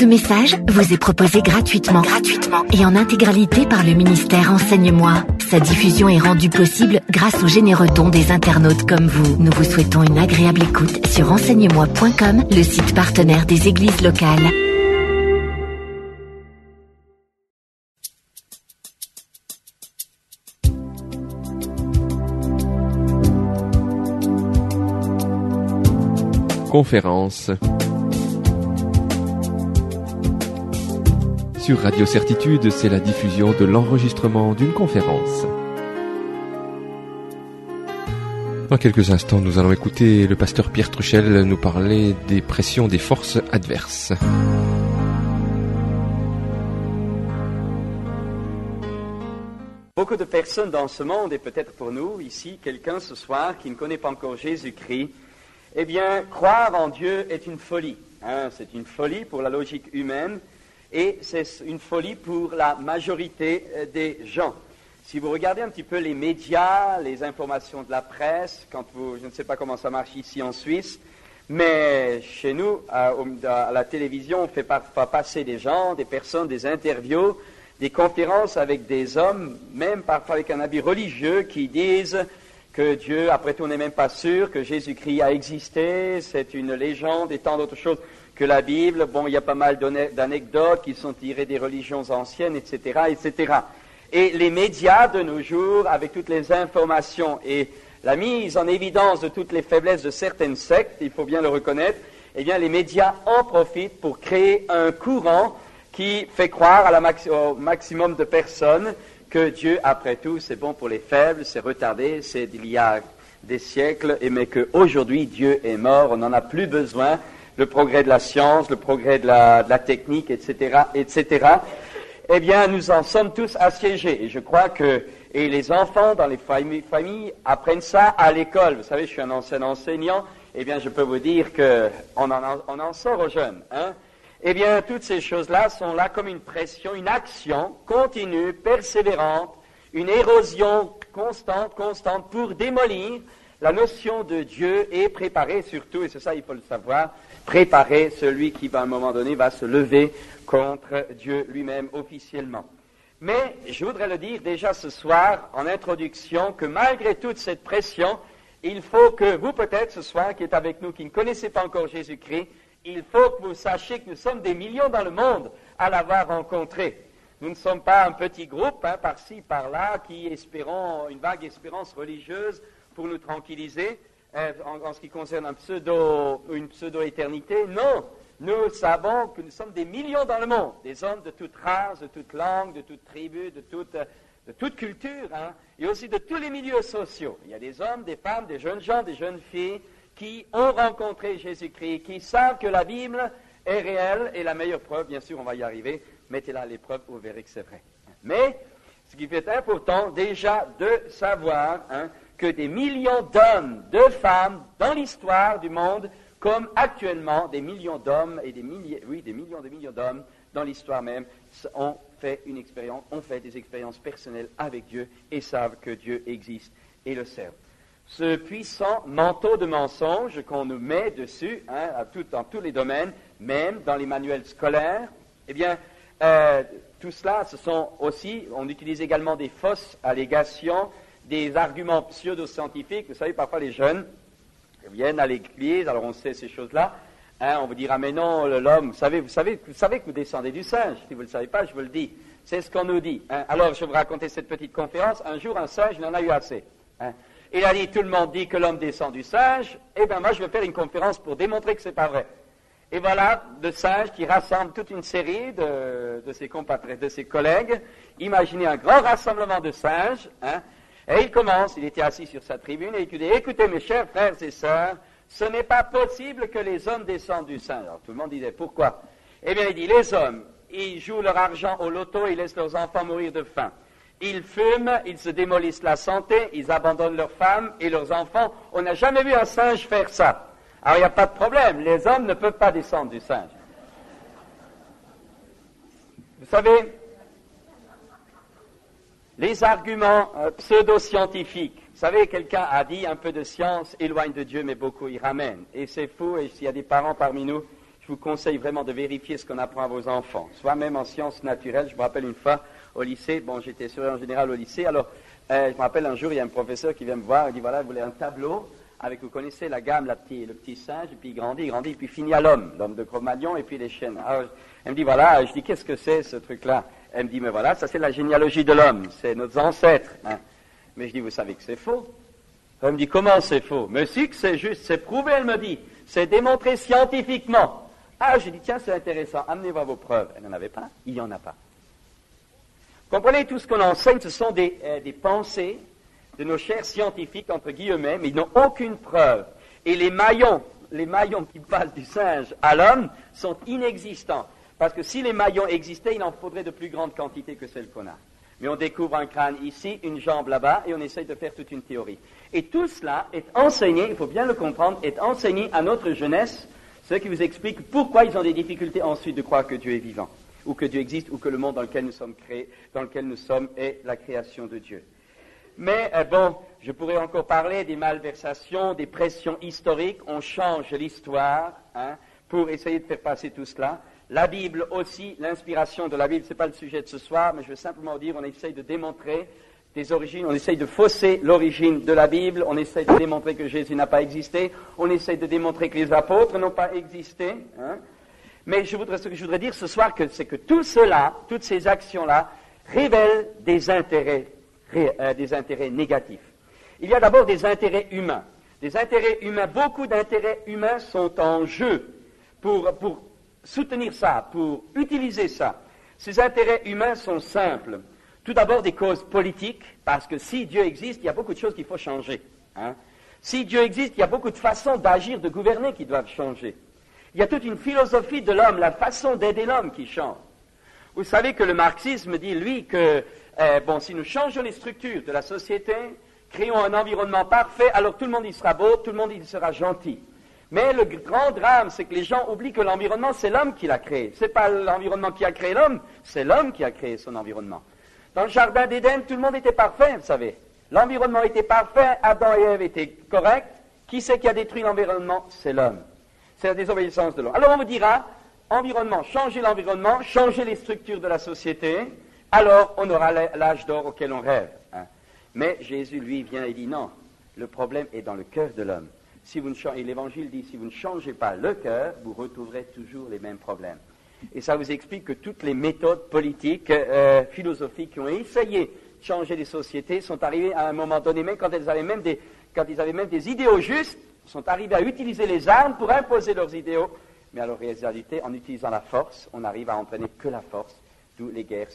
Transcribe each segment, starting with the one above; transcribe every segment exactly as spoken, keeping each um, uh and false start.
Ce message vous est proposé gratuitement, gratuitement et en intégralité par le ministère Enseigne-moi. Sa diffusion est rendue possible grâce aux généreux dons des internautes comme vous. Nous vous souhaitons une agréable écoute sur enseigne moi point com, le site partenaire des églises locales. Conférence. Sur Radio Certitude, c'est la diffusion de l'enregistrement d'une conférence. Dans quelques instants, nous allons écouter le pasteur Pierre Truchel nous parler des pressions des forces adverses. Beaucoup de personnes dans ce monde, et peut-être pour nous, ici, quelqu'un ce soir qui ne connaît pas encore Jésus-Christ, eh bien, croire en Dieu est une folie. Hein, c'est une folie pour la logique humaine. Et c'est une folie pour la majorité des gens. Si vous regardez un petit peu les médias, les informations de la presse, quand vous, je ne sais pas comment ça marche ici en Suisse, mais chez nous, à, à la télévision, on fait parfois passer des gens, des personnes, des interviews, des conférences avec des hommes, même parfois avec un habit religieux, qui disent que Dieu, après tout, on n'est même pas sûr que Jésus-Christ a existé, c'est une légende et tant d'autres choses. Que la Bible, bon, il y a pas mal d'anecdotes qui sont tirées des religions anciennes, et cetera, et cetera. Et les médias de nos jours, avec toutes les informations et la mise en évidence de toutes les faiblesses de certaines sectes, il faut bien le reconnaître, eh bien, les médias en profitent pour créer un courant qui fait croire à la maxi- au maximum de personnes que Dieu, après tout, c'est bon pour les faibles, c'est retardé, c'est d'il y a des siècles, et mais qu'aujourd'hui, Dieu est mort, on n'en a plus besoin. Le progrès de la science, le progrès de la, de la technique, et cetera, et cetera, eh bien, nous en sommes tous assiégés. Et je crois que, et les enfants dans les familles, familles apprennent ça à l'école. Vous savez, je suis un ancien enseignant, eh bien, je peux vous dire qu'on en, on en sort aux jeunes. Hein? Eh bien, toutes ces choses-là sont là comme une pression, une action continue, persévérante, une érosion constante, constante pour démolir la notion de Dieu et préparer surtout, et c'est ça, il faut le savoir, préparer celui qui, à un moment donné, va se lever contre Dieu lui-même officiellement. Mais je voudrais le dire déjà ce soir, en introduction, que malgré toute cette pression, il faut que vous, peut-être ce soir, qui êtes avec nous, qui ne connaissez pas encore Jésus-Christ, il faut que vous sachiez que nous sommes des millions dans le monde à l'avoir rencontré. Nous ne sommes pas un petit groupe, hein, par-ci, par-là, qui espérons une vague espérance religieuse pour nous tranquilliser. En, en ce qui concerne un pseudo, une pseudo-éternité, non. Nous savons que nous sommes des millions dans le monde, des hommes de toute race, de toute langue, de toute tribu, de toute, de toute culture, hein, et aussi de tous les milieux sociaux. Il y a des hommes, des femmes, des jeunes gens, des jeunes filles qui ont rencontré Jésus-Christ, qui savent que la Bible est réelle, et la meilleure preuve, bien sûr, on va y arriver, mettez-la à l'épreuve, vous verrez que c'est vrai. Mais, ce qui est important, déjà, de savoir, hein, que des millions d'hommes, de femmes, dans l'histoire du monde, comme actuellement des millions d'hommes et des milliers, oui, des millions de millions d'hommes dans l'histoire même, ont fait une expérience, ont fait des expériences personnelles avec Dieu et savent que Dieu existe et le servent. Ce puissant manteau de mensonge qu'on nous met dessus, hein, à tout, dans tous les domaines, même dans les manuels scolaires, eh bien, euh, tout cela, ce sont aussi, on utilise également des fausses allégations, des arguments pseudo-scientifiques. Vous savez, parfois les jeunes viennent à l'église, alors on sait ces choses-là, hein, on vous dira, mais non, l'homme, vous savez, vous savez, vous savez que vous descendez du singe. Si vous ne le savez pas, je vous le dis. C'est ce qu'on nous dit. Hein. Alors, je vais vous raconter cette petite conférence. Un jour, un singe, il en a eu assez. Hein. Il a dit, tout le monde dit que l'homme descend du singe, eh bien moi, je vais faire une conférence pour démontrer que c'est pas vrai. Et voilà, le singe qui rassemble toute une série de, de ses compatriotes, de ses collègues. Imaginez un grand rassemblement de singes, hein. Et il commence, il était assis sur sa tribune, et il dit, écoutez mes chers frères et sœurs, ce n'est pas possible que les hommes descendent du singe. Alors tout le monde disait, pourquoi? Eh bien il dit, les hommes, ils jouent leur argent au loto, ils laissent leurs enfants mourir de faim. Ils fument, ils se démolissent la santé, ils abandonnent leurs femmes et leurs enfants. On n'a jamais vu un singe faire ça. Alors il n'y a pas de problème, les hommes ne peuvent pas descendre du singe. Vous savez, les arguments euh, pseudo-scientifiques. Vous savez, quelqu'un a dit un peu de science éloigne de Dieu, mais beaucoup y ramène. Et c'est fou, et s'il y a des parents parmi nous je vous conseille vraiment de vérifier ce qu'on apprend à vos enfants, soit même en sciences naturelles. Je me rappelle une fois au lycée, bon, j'étais surveillant général au lycée, alors euh, je me rappelle un jour, il y a un professeur qui vient me voir, il dit, voilà, vous voulez un tableau avec, vous connaissez la gamme, la petit, le petit singe, et puis il grandit, il grandit, et puis il finit à l'homme, l'homme de Cro-Magnon, et puis les chênes. Alors, elle me dit, voilà, je dis, qu'est-ce que c'est ce truc-là? Elle me dit, mais voilà, ça c'est la généalogie de l'homme, c'est nos ancêtres. Hein. Mais je dis, vous savez que c'est faux. Elle me dit, comment c'est faux? Mais si que c'est juste, c'est prouvé, elle me dit, c'est démontré scientifiquement. Ah, j'ai dit, tiens, c'est intéressant, amenez-moi vos preuves. Elle n'en avait pas, il n'y en a pas. Comprenez, tout ce qu'on enseigne, ce sont des, euh, des pensées de nos chers scientifiques, entre guillemets, mais ils n'ont aucune preuve. Et les maillons, les maillons qui passent du singe à l'homme sont inexistants. Parce que si les maillons existaient, il en faudrait de plus grandes quantités que celles qu'on a. Mais on découvre un crâne ici, une jambe là-bas, et on essaye de faire toute une théorie. Et tout cela est enseigné, il faut bien le comprendre, est enseigné à notre jeunesse, ce qui vous explique pourquoi ils ont des difficultés ensuite de croire que Dieu est vivant, ou que Dieu existe, ou que le monde dans lequel nous sommes créés, dans lequel nous sommes, est la création de Dieu. Mais euh, bon, je pourrais encore parler des malversations, des pressions historiques. On change l'histoire hein, pour essayer de faire passer tout cela. La Bible aussi, l'inspiration de la Bible, ce n'est pas le sujet de ce soir, mais je veux simplement dire, on essaye de démontrer des origines, on essaye de fausser l'origine de la Bible, on essaye de démontrer que Jésus n'a pas existé, on essaye de démontrer que les apôtres n'ont pas existé. Hein. Mais je voudrais, ce que je voudrais dire ce soir, que, c'est que tout cela, toutes ces actions-là, révèlent des intérêts, ré, euh, des intérêts négatifs. Il y a d'abord des intérêts humains. Des intérêts humains, beaucoup d'intérêts humains sont en jeu pour, pour soutenir ça, pour utiliser ça. Ces intérêts humains sont simples. Tout d'abord des causes politiques, parce que si Dieu existe, il y a beaucoup de choses qu'il faut changer. Hein. Si Dieu existe, il y a beaucoup de façons d'agir, de gouverner qui doivent changer. Il y a toute une philosophie de l'homme, la façon d'aider l'homme qui change. Vous savez que le marxisme dit, lui, que euh, bon, si nous changeons les structures de la société, créons un environnement parfait, alors tout le monde y sera beau, tout le monde y sera gentil. Mais le grand drame, c'est que les gens oublient que l'environnement, c'est l'homme qui l'a créé. C'est pas l'environnement qui a créé l'homme, c'est l'homme qui a créé son environnement. Dans le jardin d'Éden, tout le monde était parfait, vous savez. L'environnement était parfait, Adam et Ève étaient corrects. Qui c'est qui a détruit l'environnement? C'est l'homme. C'est la désobéissance de l'homme. Alors on vous dira, environnement, changez l'environnement, changez les structures de la société, alors on aura l'âge d'or auquel on rêve. Hein. Mais Jésus, lui, vient et dit non, le problème est dans le cœur de l'homme. Si vous ne changez, et l'Évangile dit, si vous ne changez pas le cœur, vous retrouverez toujours les mêmes problèmes. Et ça vous explique que toutes les méthodes politiques, euh, philosophiques qui ont essayé de changer les sociétés sont arrivées à un moment donné, même quand elles avaient même des, quand ils avaient même des idéaux justes, sont arrivés à utiliser les armes pour imposer leurs idéaux. Mais alors, en réalité, en utilisant la force, on n'arrive à entraîner que la force, d'où les guerres.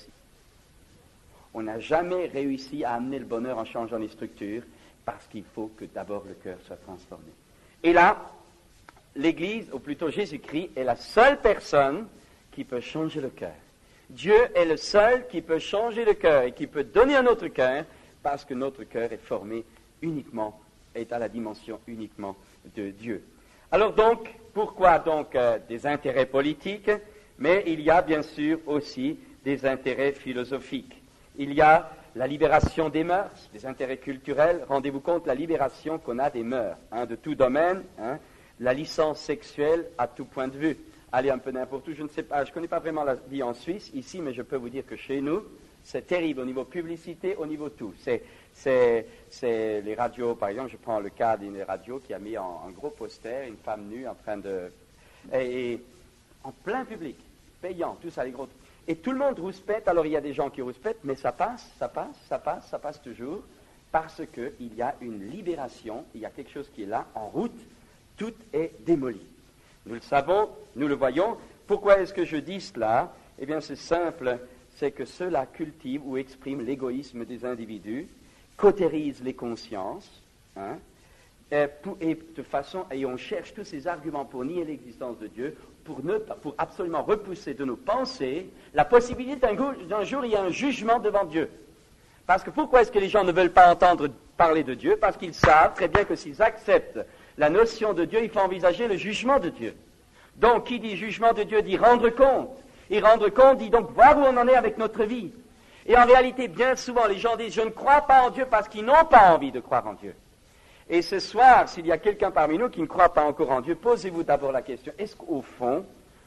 On n'a jamais réussi à amener le bonheur en changeant les structures, parce qu'il faut que d'abord le cœur soit transformé. Et là, l'Église, ou plutôt Jésus-Christ, est la seule personne qui peut changer le cœur. Dieu est le seul qui peut changer le cœur et qui peut donner un autre cœur, parce que notre cœur est formé uniquement, est à la dimension uniquement de Dieu. Alors donc, pourquoi donc euh, des intérêts politiques? Mais il y a bien sûr aussi des intérêts philosophiques. Il y a la libération des mœurs, des intérêts culturels. Rendez-vous compte la libération qu'on a des mœurs, hein, de tout domaine, hein, la licence sexuelle à tout point de vue. Allez un peu n'importe où, je ne sais pas, je ne connais pas vraiment la vie en Suisse, ici, mais je peux vous dire que chez nous, c'est terrible au niveau publicité, au niveau tout. C'est, c'est, c'est les radios, par exemple, je prends le cas d'une radio qui a mis en, en gros poster une femme nue en train de... Et, et en plein public, payant, tout ça, les gros... Et tout le monde rouspète, alors il y a des gens qui rouspètent, mais ça passe, ça passe, ça passe, ça passe toujours, parce qu'il y a une libération, il y a quelque chose qui est là, en route, tout est démoli. Nous le savons, nous le voyons. Pourquoi est-ce que je dis cela? Eh bien, c'est simple, c'est que cela cultive ou exprime l'égoïsme des individus, cautérise les consciences, hein, et, pour, et de façon, et on cherche tous ces arguments pour nier l'existence de Dieu, pour, ne, pour absolument repousser de nos pensées la possibilité d'un, d'un jour il y a un jugement devant Dieu. Parce que pourquoi est-ce que les gens ne veulent pas entendre parler de Dieu? Parce qu'ils savent très bien que s'ils acceptent la notion de Dieu, il faut envisager le jugement de Dieu. Donc, qui dit jugement de Dieu dit rendre compte. Et rendre compte dit donc voir où on en est avec notre vie. Et en réalité, bien souvent, les gens disent je ne crois pas en Dieu parce qu'ils n'ont pas envie de croire en Dieu. Et ce soir, s'il y a quelqu'un parmi nous qui ne croit pas encore en Dieu, posez-vous d'abord la question, est-ce qu'au fond,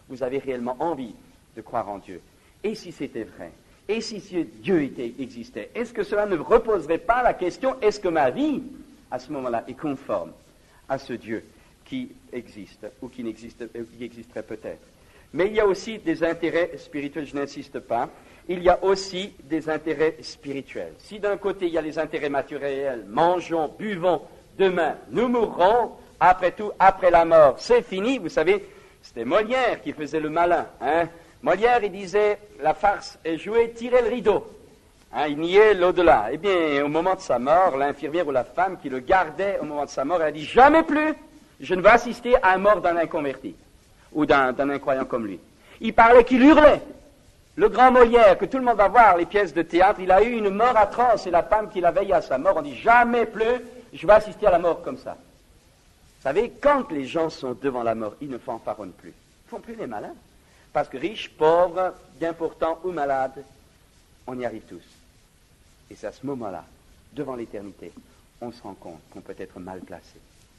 vous avez réellement envie de croire en Dieu. Et si c'était vrai? Et si Dieu était, existait? Est-ce que cela ne reposerait pas la question, est-ce que ma vie, à ce moment-là, est conforme à ce Dieu qui existe, ou qui, n'existe, qui existerait peut-être? Mais il y a aussi des intérêts spirituels, je n'insiste pas. Il y a aussi des intérêts spirituels. Si d'un côté il y a les intérêts matériels, mangeons, buvons, demain nous mourrons, après tout, après la mort, c'est fini. Vous savez, c'était Molière qui faisait le malin. Hein? Molière, il disait, la farce est jouée, tirez le rideau. Hein, il niait l'au-delà. Eh bien, au moment de sa mort, l'infirmière ou la femme qui le gardait au moment de sa mort, elle a dit, jamais plus, je ne veux assister à un mort d'un inconverti, ou d'un, d'un incroyant comme lui. Il parlait qu'il hurlait. Le grand Molière, que tout le monde va voir, les pièces de théâtre, il a eu une mort atroce, et la femme qui l'a veillé à sa mort, on dit, jamais plus, je vais assister à la mort comme ça. Vous savez, quand les gens sont devant la mort, ils ne fanfaronnent plus. Ils ne font plus les malins. Parce que riches, pauvres, bien portants ou malades, on y arrive tous. Et c'est à ce moment-là, devant l'éternité, on se rend compte qu'on peut être mal placé.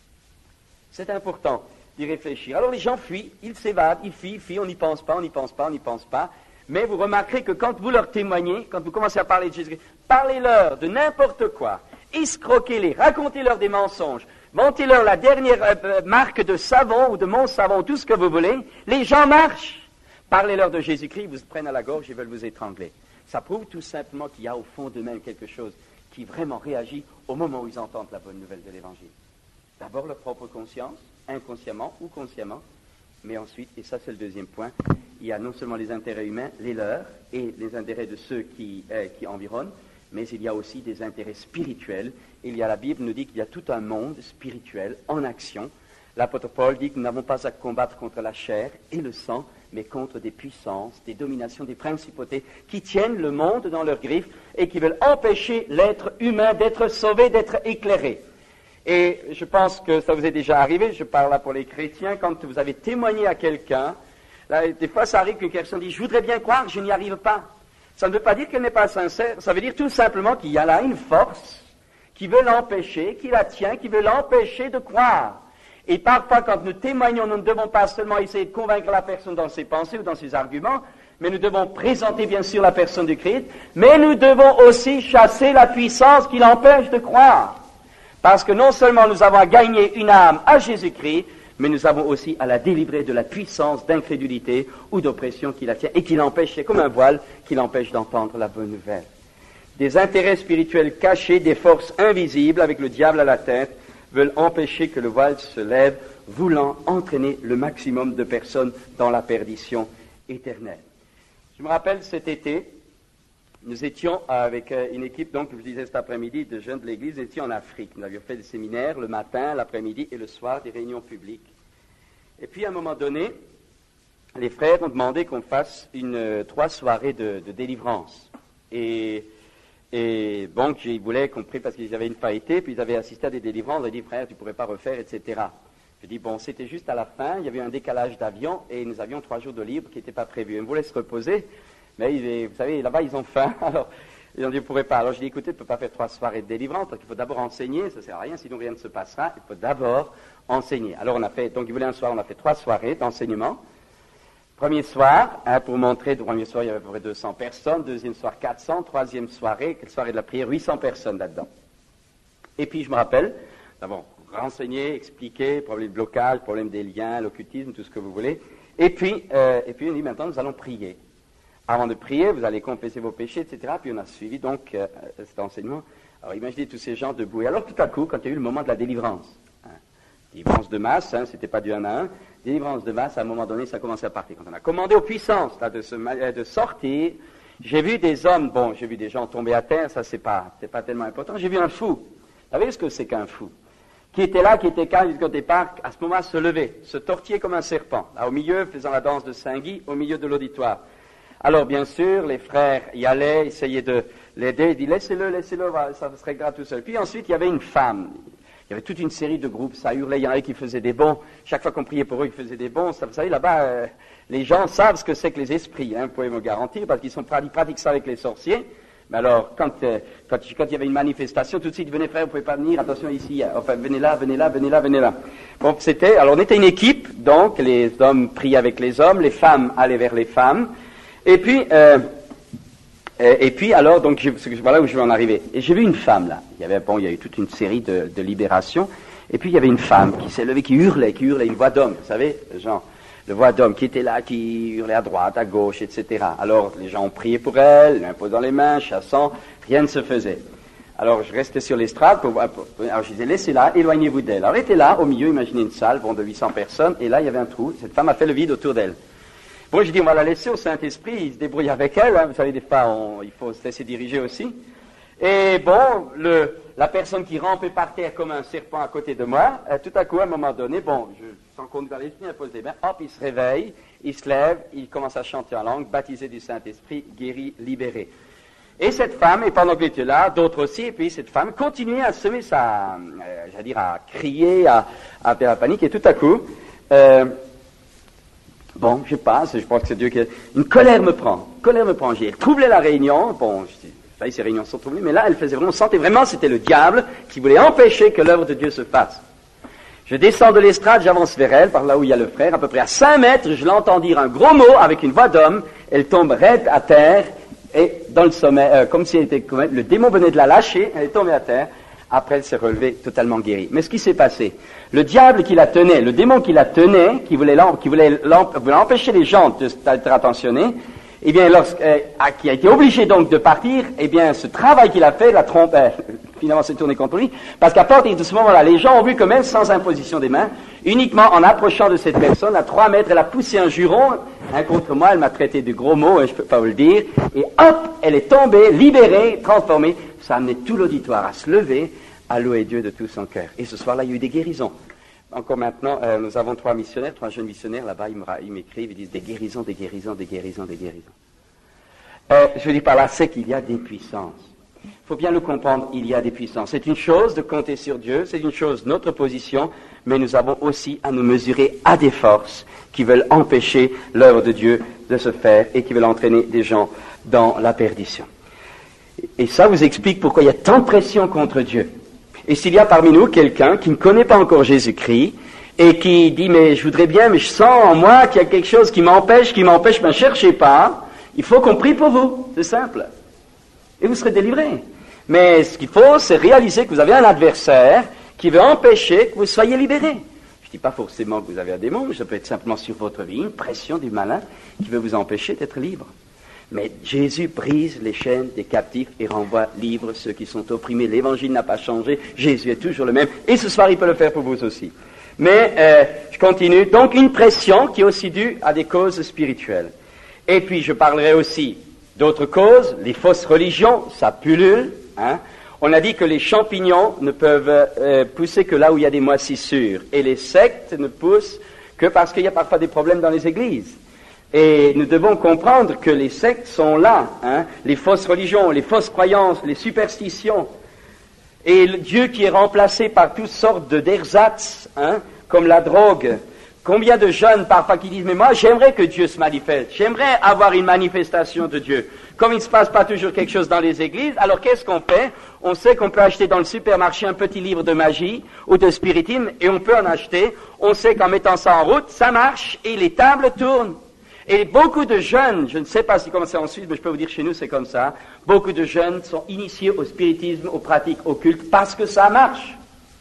C'est important d'y réfléchir. Alors les gens fuient, ils s'évadent, ils fuient, ils fuient, on n'y pense pas, on n'y pense pas, on n'y pense pas. Mais vous remarquerez que quand vous leur témoignez, quand vous commencez à parler de Jésus-Christ, parlez-leur de n'importe quoi, escroquez-les, racontez-leur des mensonges, montez-leur la dernière euh, marque de savon ou de mon savon, tout ce que vous voulez, les gens marchent. Parlez-leur de Jésus-Christ, ils vous prennent à la gorge, ils veulent vous étrangler. Ça prouve tout simplement qu'il y a au fond d'eux-mêmes quelque chose qui vraiment réagit au moment où ils entendent la bonne nouvelle de l'Évangile. D'abord leur propre conscience, inconsciemment ou consciemment, mais ensuite, et ça c'est le deuxième point, il y a non seulement les intérêts humains, les leurs, et les intérêts de ceux qui, euh, qui environnent, mais il y a aussi des intérêts spirituels. Il y a, la Bible nous dit qu'il y a tout un monde spirituel en action. L'apôtre Paul dit que nous n'avons pas à combattre contre la chair et le sang, mais contre des puissances, des dominations, des principautés qui tiennent le monde dans leurs griffes et qui veulent empêcher l'être humain d'être sauvé, d'être éclairé. Et je pense que ça vous est déjà arrivé, je parle là pour les chrétiens, quand vous avez témoigné à quelqu'un, là, des fois ça arrive qu'une personne dit « je voudrais bien croire, je n'y arrive pas ». Ça ne veut pas dire qu'elle n'est pas sincère, ça veut dire tout simplement qu'il y a là une force qui veut l'empêcher, qui la tient, qui veut l'empêcher de croire. Et parfois, quand nous témoignons, nous ne devons pas seulement essayer de convaincre la personne dans ses pensées ou dans ses arguments, mais nous devons présenter bien sûr la personne du Christ, mais nous devons aussi chasser la puissance qui l'empêche de croire. Parce que non seulement nous avons à gagner une âme à Jésus-Christ, mais nous avons aussi à la délivrer de la puissance d'incrédulité ou d'oppression qui la tient et qui l'empêche, c'est comme un voile qui l'empêche d'entendre la bonne nouvelle. Des intérêts spirituels cachés, des forces invisibles avec le diable à la tête, veulent empêcher que le voile se lève, voulant entraîner le maximum de personnes dans la perdition éternelle. Je me rappelle cet été, nous étions avec une équipe, donc je vous disais cet après-midi, de jeunes de l'église, nous étions en Afrique. Nous avions fait des séminaires le matin, l'après-midi et le soir, des réunions publiques. Et puis à un moment donné, les frères ont demandé qu'on fasse une, trois soirées de, de délivrance. Et, et bon, ils voulaient qu'on prie parce qu'ils avaient une fois été, puis ils avaient assisté à des délivrances, ils ont dit, frère, tu ne pourrais pas refaire, et cetera. Je dis, bon, c'était juste à la fin, il y avait eu un décalage d'avion, et nous avions trois jours de libre qui n'étaient pas prévus. Ils voulaient se reposer, mais ils, vous savez, là-bas, ils ont faim, alors ils ont dit, vous ne pourrez pas. Alors je dis, écoutez, tu ne peux pas faire trois soirées de délivrance, parce qu'il faut d'abord enseigner, ça ne sert à rien, sinon rien ne se passera, il faut d'abord enseigner. Alors on a fait, donc ils voulaient un soir, on a fait trois soirées d'enseignement. Premier soir, hein, pour montrer, le premier soir, il y avait à peu près deux cents personnes, deuxième soir, quatre cents, troisième soirée, soirée de la prière, huit cents personnes là-dedans. Et puis, je me rappelle, d'abord, renseigner, expliquer, problème de blocage, problème des liens, l'occultisme, tout ce que vous voulez. Et puis, euh, et puis on dit, maintenant, nous allons prier. Avant de prier, vous allez confesser vos péchés, et cetera. Puis on a suivi, donc, euh, cet enseignement. Alors, imaginez tous ces gens debout. Et alors, tout à coup, quand il y a eu le moment de la délivrance, hein, délivrance de masse, hein, c'était pas du un à un, délivrance de masse, à un moment donné, ça commençait à partir. Quand on a commandé aux puissances là, de, se, de sortir, j'ai vu des hommes, bon, j'ai vu des gens tomber à terre, ça c'est pas, c'est pas tellement important. J'ai vu un fou. Vous savez ce que c'est qu'un fou? Qui était là, qui était calme jusqu'au départ, à ce moment se lever, se tortiller comme un serpent, là au milieu, faisant la danse de Saint-Guy, au milieu de l'auditoire. Alors bien sûr, les frères y allaient, essayaient de l'aider, ils disaient laissez-le, laissez-le, ça serait grave tout seul. Puis ensuite, il y avait une femme. Il y avait toute une série de groupes, ça hurlait, il y en avait qui faisaient des bons. Chaque fois qu'on priait pour eux, ils faisaient des bons. Ça, vous savez, là-bas, euh, les gens savent ce que c'est que les esprits, hein, vous pouvez me garantir, parce qu'ils sont, ils pratiquent ça avec les sorciers. Mais alors, quand, euh, quand, quand il y avait une manifestation, tout de suite, venez frère, vous pouvez pas venir, attention ici, enfin, venez là, venez là, venez là, venez là. Bon, c'était, alors on était une équipe, donc, les hommes priaient avec les hommes, les femmes allaient vers les femmes, et puis, euh, et, et puis, alors, donc, je, voilà où je vais en arriver. Et j'ai vu une femme, là. Il y avait, bon, il y a eu toute une série de, de libérations, et puis il y avait une femme qui s'est levée, qui hurlait, qui hurlait, une voix d'homme, vous savez, genre, le voix d'homme qui était là, qui hurlait à droite, à gauche, et cetera. Alors, les gens ont prié pour elle, lui imposant les mains, chassant, rien ne se faisait. Alors, je restais sur l'estrade, pour, pour, alors je disais, laissez-la, éloignez-vous d'elle. Alors, elle était là, au milieu, imaginez une salle, bon, de huit cents personnes, et là, il y avait un trou, cette femme a fait le vide autour d'elle. Bon, j'ai dit, on va la laisser au Saint-Esprit, il se débrouille avec elle, hein, vous savez, des fois, on, il faut se laisser diriger aussi. Et bon, le, la personne qui rampait par terre comme un serpent à côté de moi, euh, tout à coup, à un moment donné, bon, je sens qu'on dans l'esprit, elle pose des mains, hop, il se réveille, il se lève, il commence à chanter en langue, baptisé du Saint-Esprit, guéri, libéré. Et cette femme, et pendant qu'elle était là, d'autres aussi, et puis cette femme continuait à semer sa, euh, j'allais dire, à crier, à, à faire la panique, et tout à coup, euh, bon, je passe, je pense que c'est Dieu qui... Une colère me prend, une colère me prend, j'ai troublé la réunion, bon, je dis, vous savez, ces réunions sont troublées, mais là, elle faisait vraiment, on sentait vraiment, c'était le diable qui voulait empêcher que l'œuvre de Dieu se fasse. Je descends de l'estrade, j'avance vers elle, par là où il y a le frère, à peu près à cinq mètres, je l'entends dire un gros mot avec une voix d'homme, elle tombe raide à terre, et dans le sommet, euh, comme si elle était, le démon venait de la lâcher, elle est tombée à terre, après elle s'est relevée totalement guérie. Mais ce qui s'est passé, le diable qui la tenait, le démon qui la tenait, qui voulait, qui voulait, voulait empêcher les gens d'être attentionnés, eh bien, lorsque, euh, qui a été obligé donc de partir, eh bien, ce travail qu'il a fait, la trompe, euh, finalement, s'est tourné contre lui, parce qu'à partir de ce moment-là, les gens ont vu que même sans imposition des mains, uniquement en approchant de cette personne, à trois mètres, elle a poussé un juron, hein, contre moi, elle m'a traité de gros mots, hein, je peux pas vous le dire, et hop, elle est tombée, libérée, transformée. Ça a amené tout l'auditoire à se lever, à louer Dieu de tout son cœur. Et ce soir-là, il y a eu des guérisons. Encore maintenant, euh, nous avons trois missionnaires, trois jeunes missionnaires, là-bas, ils m'écrivent, ils disent des guérisons, des guérisons, des guérisons, des guérisons. Euh, je dis par là, c'est qu'il y a des puissances. Il faut bien le comprendre, il y a des puissances. C'est une chose de compter sur Dieu, c'est une chose, notre position, mais nous avons aussi à nous mesurer à des forces qui veulent empêcher l'œuvre de Dieu de se faire et qui veulent entraîner des gens dans la perdition. Et ça vous explique pourquoi il y a tant de pression contre Dieu. Et s'il y a parmi nous quelqu'un qui ne connaît pas encore Jésus-Christ et qui dit, mais je voudrais bien, mais je sens en moi qu'il y a quelque chose qui m'empêche, qui m'empêche, ne cherchez pas, il faut qu'on prie pour vous, c'est simple. Et vous serez délivrés. Mais ce qu'il faut, c'est réaliser que vous avez un adversaire qui veut empêcher que vous soyez libérés. Je ne dis pas forcément que vous avez un démon, mais ça peut être simplement sur votre vie, une pression du malin qui veut vous empêcher d'être libre. Mais Jésus brise les chaînes des captifs et renvoie libres ceux qui sont opprimés. L'évangile n'a pas changé, Jésus est toujours le même, et ce soir il peut le faire pour vous aussi. Mais euh, je continue. Donc une pression qui est aussi due à des causes spirituelles. Et puis je parlerai aussi d'autres causes, les fausses religions, ça pullule. Hein. On a dit que les champignons ne peuvent euh, pousser que là où il y a des moisissures, et les sectes ne poussent que parce qu'il y a parfois des problèmes dans les églises. Et nous devons comprendre que les sectes sont là, hein, les fausses religions, les fausses croyances, les superstitions, et le Dieu qui est remplacé par toutes sortes de d'ersatz, hein, comme la drogue. Combien de jeunes parfois qui disent, mais moi j'aimerais que Dieu se manifeste, j'aimerais avoir une manifestation de Dieu. Comme il ne se passe pas toujours quelque chose dans les églises, alors qu'est-ce qu'on fait? On sait qu'on peut acheter dans le supermarché un petit livre de magie ou de spiritisme, et on peut en acheter. On sait qu'en mettant ça en route, ça marche, et les tables tournent. Et beaucoup de jeunes, je ne sais pas si comment c'est en Suisse, mais je peux vous dire chez nous c'est comme ça, beaucoup de jeunes sont initiés au spiritisme, aux pratiques occultes, parce que ça marche.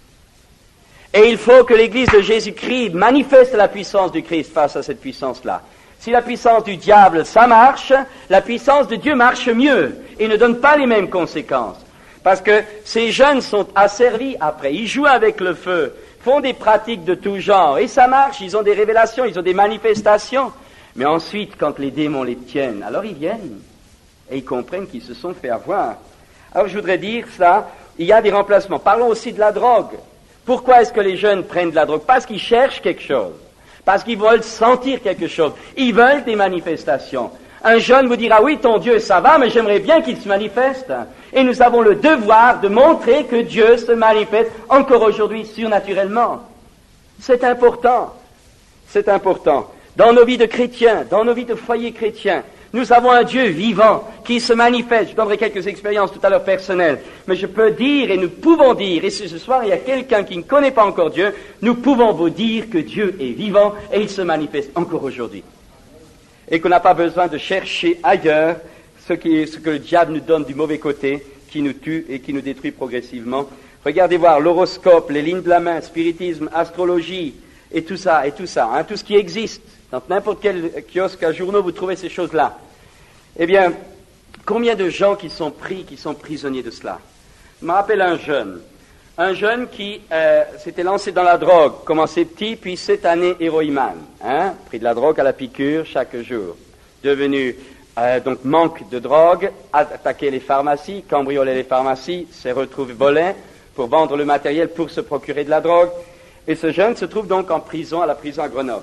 Et il faut que l'Église de Jésus-Christ manifeste la puissance du Christ face à cette puissance-là. Si la puissance du diable, ça marche, la puissance de Dieu marche mieux et ne donne pas les mêmes conséquences. Parce que ces jeunes sont asservis après, ils jouent avec le feu, font des pratiques de tout genre, et ça marche, ils ont des révélations, ils ont des manifestations. Mais ensuite, quand les démons les tiennent, alors ils viennent, et ils comprennent qu'ils se sont fait avoir. Alors je voudrais dire ça, il y a des remplacements. Parlons aussi de la drogue. Pourquoi est-ce que les jeunes prennent de la drogue? Parce qu'ils cherchent quelque chose. Parce qu'ils veulent sentir quelque chose. Ils veulent des manifestations. Un jeune vous dira, oui, ton Dieu, ça va, mais j'aimerais bien qu'il se manifeste. Et nous avons le devoir de montrer que Dieu se manifeste encore aujourd'hui surnaturellement. C'est important. C'est important. dans nos vies de chrétiens, dans nos vies de foyers chrétiens, nous avons un Dieu vivant qui se manifeste. Je donnerai quelques expériences tout à l'heure personnelles, mais je peux dire et nous pouvons dire, et si ce soir il y a quelqu'un qui ne connaît pas encore Dieu, nous pouvons vous dire que Dieu est vivant et il se manifeste encore aujourd'hui. Et qu'on n'a pas besoin de chercher ailleurs ce, qui, ce que le diable nous donne du mauvais côté, qui nous tue et qui nous détruit progressivement. Regardez voir l'horoscope, les lignes de la main, spiritisme, astrologie, et tout ça, et tout ça, hein, tout ce qui existe. Dans n'importe quel kiosque à journaux, vous trouvez ces choses-là. Eh bien, combien de gens qui sont pris, qui sont prisonniers de cela? Je me rappelle un jeune, un jeune qui euh, s'était lancé dans la drogue, commencé petit, puis cette année héroïmane, hein, pris de la drogue à la piqûre chaque jour, devenu euh, donc manque de drogue, attaquer les pharmacies, cambrioler les pharmacies, s'est retrouvé volé pour vendre le matériel pour se procurer de la drogue, et ce jeune se trouve donc en prison, à la prison à Grenoble.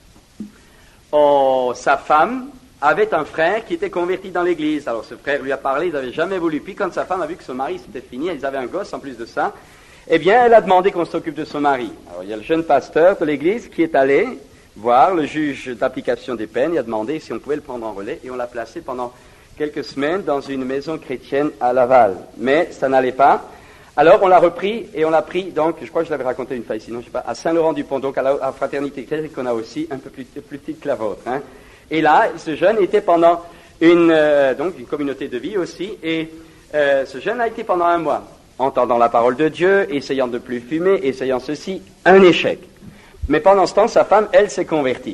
Oh, sa femme avait un frère qui était converti dans l'église. Alors ce frère lui a parlé, ils n'avaient jamais voulu. Puis quand sa femme a vu que son mari c'était fini, ils avaient un gosse en plus de ça, eh bien elle a demandé qu'on s'occupe de son mari. Alors il y a le jeune pasteur de l'église qui est allé voir le juge d'application des peines, il a demandé si on pouvait le prendre en relais et on l'a placé pendant quelques semaines dans une maison chrétienne à Laval. Mais ça n'allait pas. Alors on l'a repris et on l'a pris, donc, je crois que je l'avais raconté une fois ici, non, je sais pas, à Saint-Laurent-du-Pont, donc à la à Fraternité chrétienne qu'on a aussi, un peu plus, plus petite que la vôtre. Hein. Et là, ce jeune était pendant une, euh, donc une communauté de vie aussi, et euh, ce jeune a été pendant un mois, entendant la parole de Dieu, essayant de plus fumer, essayant ceci, un échec. Mais pendant ce temps, sa femme, elle, s'est convertie.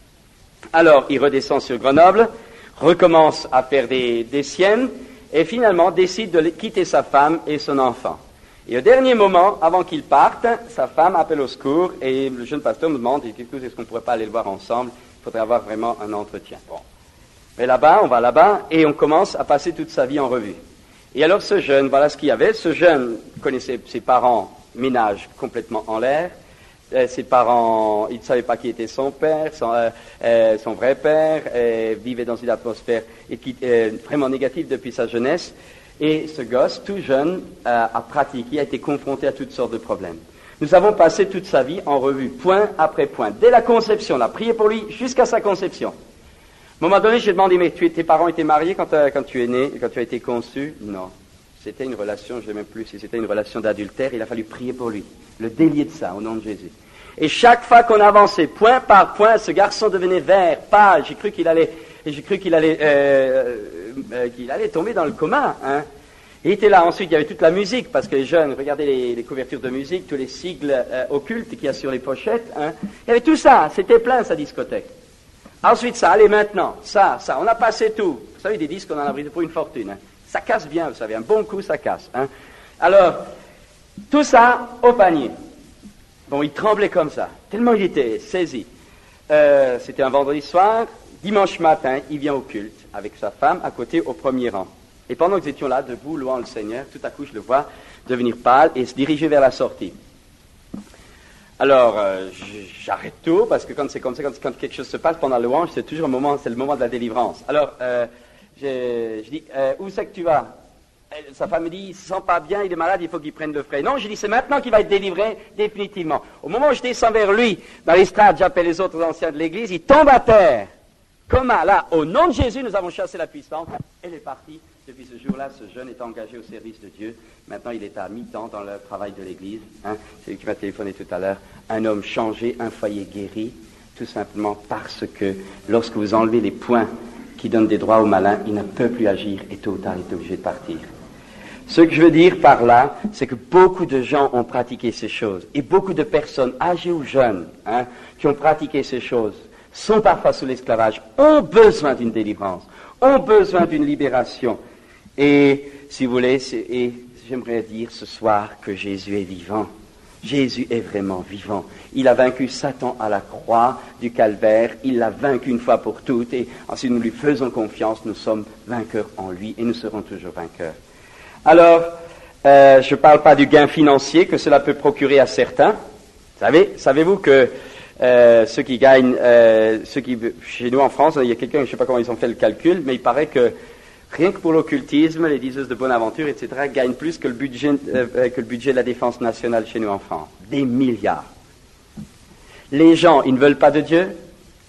Alors, il redescend sur Grenoble, recommence à faire des, des siennes, et finalement décide de quitter sa femme et son enfant. Et au dernier moment, avant qu'il parte, sa femme appelle au secours et le jeune pasteur me demande, écoute, est-ce qu'on ne pourrait pas aller le voir ensemble? Il faudrait avoir vraiment un entretien. Bon. Mais là-bas, on va là-bas et on commence à passer toute sa vie en revue. Et alors ce jeune, voilà ce qu'il y avait. Ce jeune connaissait ses parents, ménage complètement en l'air. Euh, ses parents, il ne savait pas qui était son père, son, euh, euh, son vrai père, euh, vivait dans une atmosphère et qui, euh, vraiment négative depuis sa jeunesse. Et ce gosse, tout jeune, euh, a pratiqué, a été confronté à toutes sortes de problèmes. Nous avons passé toute sa vie en revue, point après point. Dès la conception, on a prié pour lui jusqu'à sa conception. À un moment donné, j'ai demandé, mais tu, tes parents étaient mariés quand, euh, quand tu es né, quand tu as été conçu? Non. C'était une relation, je ne sais même plus si c'était une relation d'adultère, il a fallu prier pour lui. Le délier de ça, au nom de Jésus. Et chaque fois qu'on avançait, point par point, ce garçon devenait vert, pâle. J'ai cru qu'il allait, j'ai cru qu'il allait, euh, euh, qu'il allait tomber dans le coma. Hein. Il était là. Ensuite, il y avait toute la musique, parce que les jeunes, regardez les, les couvertures de musique, tous les sigles euh, occultes qu'il y a sur les pochettes. Hein. Il y avait tout ça. C'était plein sa discothèque. Ensuite, ça. Allez maintenant, ça, ça. On a passé tout. Vous savez, des disques, on en a pris pour une fortune. Hein. Ça casse bien, vous savez. Un bon coup, ça casse. Hein. Alors, tout ça au panier. Bon, il tremblait comme ça, tellement il était saisi. Euh, c'était un vendredi soir, dimanche matin, il vient au culte avec sa femme à côté au premier rang. Et pendant que nous étions là, debout, louant le Seigneur, tout à coup, je le vois devenir pâle et se diriger vers la sortie. Alors, euh, j'arrête tout, parce que quand c'est comme ça, quand, quand quelque chose se passe pendant le louange, c'est toujours un moment, c'est le moment de la délivrance. Alors, euh, je, je dis, euh, où c'est que tu vas? Sa femme me dit, il ne se sent pas bien, il est malade, il faut qu'il prenne le frais. Non, je dis, c'est maintenant qu'il va être délivré définitivement. Au moment où je descends vers lui, dans l'estrade, j'appelle les autres anciens de l'église, il tombe à terre. Comment? Là, au nom de Jésus, nous avons chassé la puissance. Elle est partie. Depuis ce jour-là, ce jeune est engagé au service de Dieu. Maintenant, il est à mi-temps dans le travail de l'église. Hein. C'est lui qui m'a téléphoné tout à l'heure. Un homme changé, un foyer guéri, tout simplement parce que lorsque vous enlevez les points qui donnent des droits au malin, il ne peut plus agir et tôt ou tard, il est obligé de partir. Ce que je veux dire par là, c'est que beaucoup de gens ont pratiqué ces choses. Et beaucoup de personnes, âgées ou jeunes, hein, qui ont pratiqué ces choses, sont parfois sous l'esclavage, ont besoin d'une délivrance, ont besoin d'une libération. Et, si vous voulez, et j'aimerais dire ce soir que Jésus est vivant. Jésus est vraiment vivant. Il a vaincu Satan à la croix du calvaire. Il l'a vaincu une fois pour toutes. Et ensuite, nous lui faisons confiance. Nous sommes vainqueurs en lui et nous serons toujours vainqueurs. Alors, euh, je ne parle pas du gain financier que cela peut procurer à certains. Savez, savez-vous que euh, ceux qui gagnent, euh, ceux qui, chez nous en France, il y a quelqu'un, je ne sais pas comment ils ont fait le calcul, mais il paraît que rien que pour l'occultisme, les diseuses de Bonaventure, et cetera, gagnent plus que le budget, euh, que le budget de la défense nationale chez nous en France. Des milliards. Les gens, ils ne veulent pas de Dieu,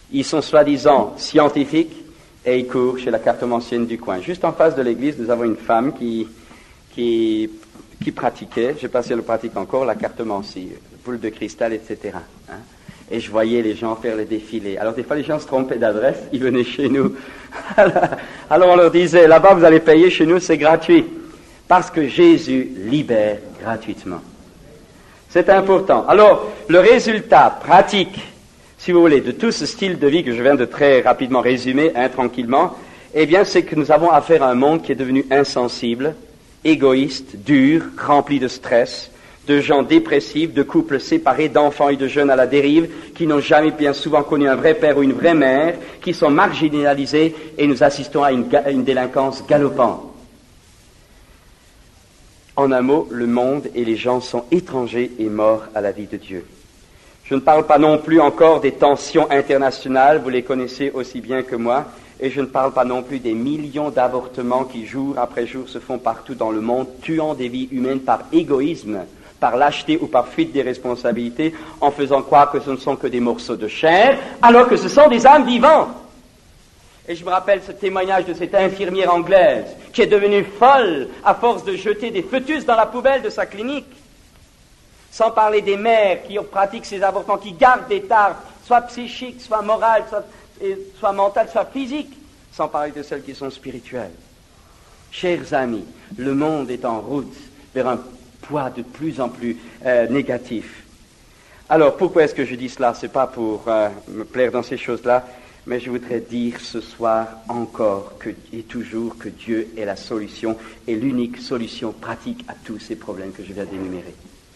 Ils sont soi-disant scientifiques et ils courent chez la cartomancienne du coin. Juste en face de l'église, nous avons une femme qui, qui, qui pratiquait, je ne sais pas si elle le pratique encore, la cartomancie, boule de cristal, et cetera. Hein? Et je voyais les gens faire le défilé. Alors des fois, les gens se trompaient d'adresse, ils venaient chez nous. Alors on leur disait, là-bas, vous allez payer, chez nous, c'est gratuit. Parce que Jésus libère gratuitement. C'est important. Alors, le résultat pratique, si vous voulez, de tout ce style de vie que je viens de très rapidement résumer, hein, tranquillement, eh bien, c'est que nous avons affaire à un monde qui est devenu insensible, égoïste, dur, rempli de stress, de gens dépressifs, de couples séparés, d'enfants et de jeunes à la dérive, qui n'ont jamais bien souvent connu un vrai père ou une vraie mère, qui sont marginalisés, et nous assistons à une, à une délinquance galopante. En un mot, le monde et les gens sont étrangers et morts à la vie de Dieu. Je ne parle pas non plus encore des tensions internationales, vous les connaissez aussi bien que moi, et je ne parle pas non plus des millions d'avortements qui, jour après jour, se font partout dans le monde, tuant des vies humaines par égoïsme, par lâcheté ou par fuite des responsabilités, en faisant croire que ce ne sont que des morceaux de chair, alors que ce sont des âmes vivantes. Et je me rappelle ce témoignage de cette infirmière anglaise qui est devenue folle à force de jeter des fœtus dans la poubelle de sa clinique. Sans parler des mères qui pratiquent ces avortements, qui gardent des tares, soit psychiques, soit morales, soit, soit mentales, soit physiques. Sans parler de celles qui sont spirituelles. Chers amis, le monde est en route vers un poids de plus en plus euh, négatif. Alors, pourquoi est-ce que je dis cela? Ce n'est pas pour euh, me plaire dans ces choses-là, mais je voudrais dire ce soir encore que, et toujours que Dieu est la solution et l'unique solution pratique à tous ces problèmes que je viens d'énumérer.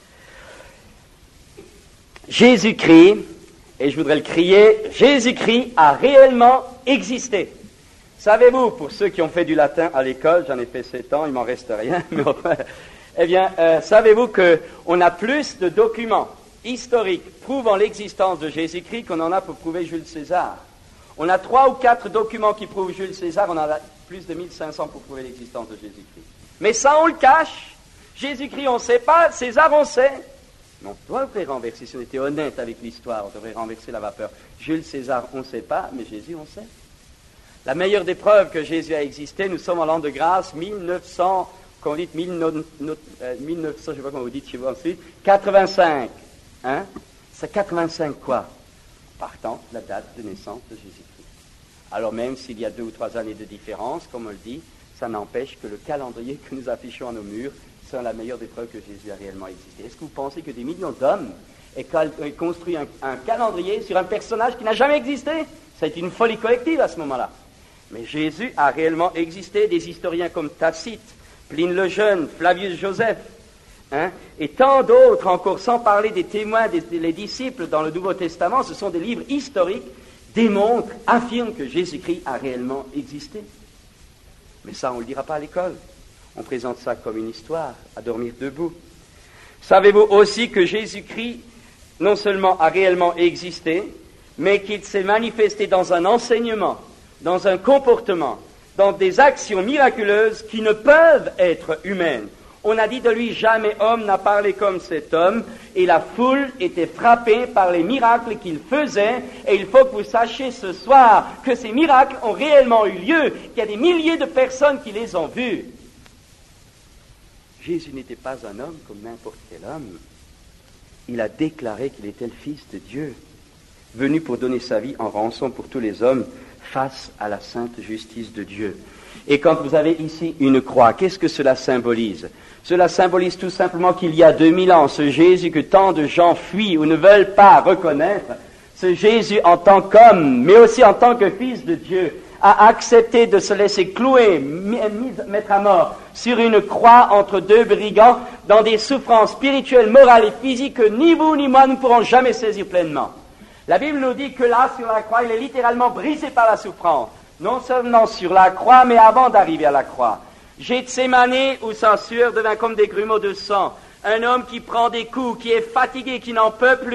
Jésus-Christ, et je voudrais le crier, Jésus-Christ a réellement existé. Savez-vous, pour ceux qui ont fait du latin à l'école, j'en ai fait sept ans, il m'en reste rien, mais enfin, eh bien, euh, savez-vous qu'on a plus de documents historiques prouvant l'existence de Jésus-Christ qu'on en a pour prouver Jules César. On a trois ou quatre documents qui prouvent Jules César, on en a plus de mille cinq cents pour prouver l'existence de Jésus-Christ. Mais ça, on le cache. Jésus-Christ, on ne sait pas, César, on sait. On devrait renverser, si on était honnête avec l'histoire, on devrait renverser la vapeur. Jules César, on ne sait pas, mais Jésus, on sait. La meilleure des preuves que Jésus a existé, nous sommes en l'an de grâce, mille neuf cents, qu'on dit, mille neuf cents, je ne sais pas comment vous dites chez vous ensuite, quatre-vingt-cinq. Hein? C'est quatre-vingt-cinq quoi? Partant de la date de naissance de Jésus-Christ. Alors même s'il y a deux ou trois années de différence, comme on le dit, ça n'empêche que le calendrier que nous affichons à nos murs, c'est la meilleure des preuves que Jésus a réellement existé. Est-ce que vous pensez que des millions d'hommes aient construit un, un calendrier sur un personnage qui n'a jamais existé? C'est une folie collective à ce moment-là. Mais Jésus a réellement existé. Des historiens comme Tacite, Pline le Jeune, Flavius Joseph, hein, et tant d'autres encore, sans parler des témoins, des, des disciples dans le Nouveau Testament, ce sont des livres historiques, démontrent, affirment que Jésus-Christ a réellement existé. Mais ça, on ne le dira pas à l'école. On présente ça comme une histoire, à dormir debout. Savez-vous aussi que Jésus-Christ, non seulement a réellement existé, mais qu'il s'est manifesté dans un enseignement, dans un comportement, dans des actions miraculeuses qui ne peuvent être humaines. On a dit de lui, jamais homme n'a parlé comme cet homme, et la foule était frappée par les miracles qu'il faisait, et il faut que vous sachiez ce soir que ces miracles ont réellement eu lieu, qu'il y a des milliers de personnes qui les ont vus. Jésus n'était pas un homme comme n'importe quel homme. Il a déclaré qu'il était le Fils de Dieu, venu pour donner sa vie en rançon pour tous les hommes face à la sainte justice de Dieu. Et quand vous avez ici une croix, qu'est-ce que cela symbolise? Cela symbolise tout simplement qu'il y a deux mille ans, ce Jésus que tant de gens fuient ou ne veulent pas reconnaître, ce Jésus en tant qu'homme, mais aussi en tant que Fils de Dieu, a accepté de se laisser clouer, mettre à mort sur une croix entre deux brigands dans des souffrances spirituelles, morales et physiques que ni vous ni moi ne pourrons jamais saisir pleinement. La Bible nous dit que là, sur la croix, il est littéralement brisé par la souffrance. Non seulement sur la croix, mais avant d'arriver à la croix. Gethsémani, où sa sueur devint comme des grumeaux de sang. Un homme qui prend des coups, qui est fatigué, qui n'en peut plus.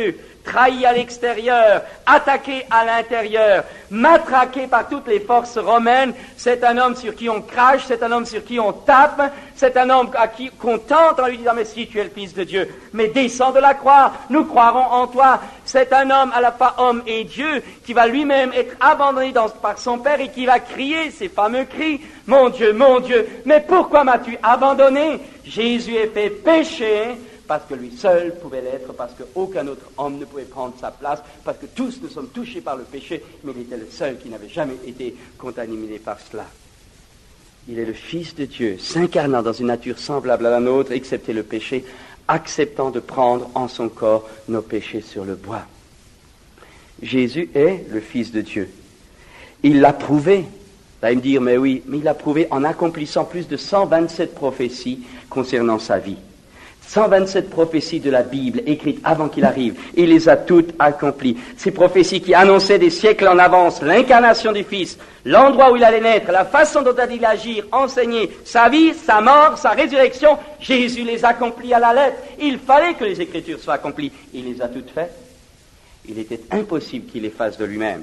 trahi à l'extérieur, attaqué à l'intérieur, matraqué par toutes les forces romaines. C'est un homme sur qui on crache, c'est un homme sur qui on tape, c'est un homme à qui qu'on tente en lui disant « Mais si tu es le Fils de Dieu, mais descends de la croix, nous croirons en toi ». C'est un homme à la fois homme et Dieu qui va lui-même être abandonné dans, par son Père et qui va crier ces fameux cris « Mon Dieu, mon Dieu, mais pourquoi m'as-tu abandonné ?» Jésus est fait pécher parce que lui seul pouvait l'être, parce qu'aucun autre homme ne pouvait prendre sa place, parce que tous nous sommes touchés par le péché, mais il était le seul qui n'avait jamais été contaminé par cela. Il est le Fils de Dieu, s'incarnant dans une nature semblable à la nôtre, excepté le péché, acceptant de prendre en son corps nos péchés sur le bois. Jésus est le Fils de Dieu. Il l'a prouvé. Vous allez me dire, mais oui, mais il l'a prouvé en accomplissant plus de cent vingt-sept prophéties concernant sa vie. cent vingt-sept prophéties de la Bible écrites avant qu'il arrive. Il les a toutes accomplies. Ces prophéties qui annonçaient des siècles en avance l'incarnation du Fils, l'endroit où il allait naître, la façon dont il allait agir, enseigner, sa vie, sa mort, sa résurrection, Jésus les accomplit à la lettre. Il fallait que les Écritures soient accomplies. Il les a toutes faites. Il était impossible qu'il les fasse de lui-même.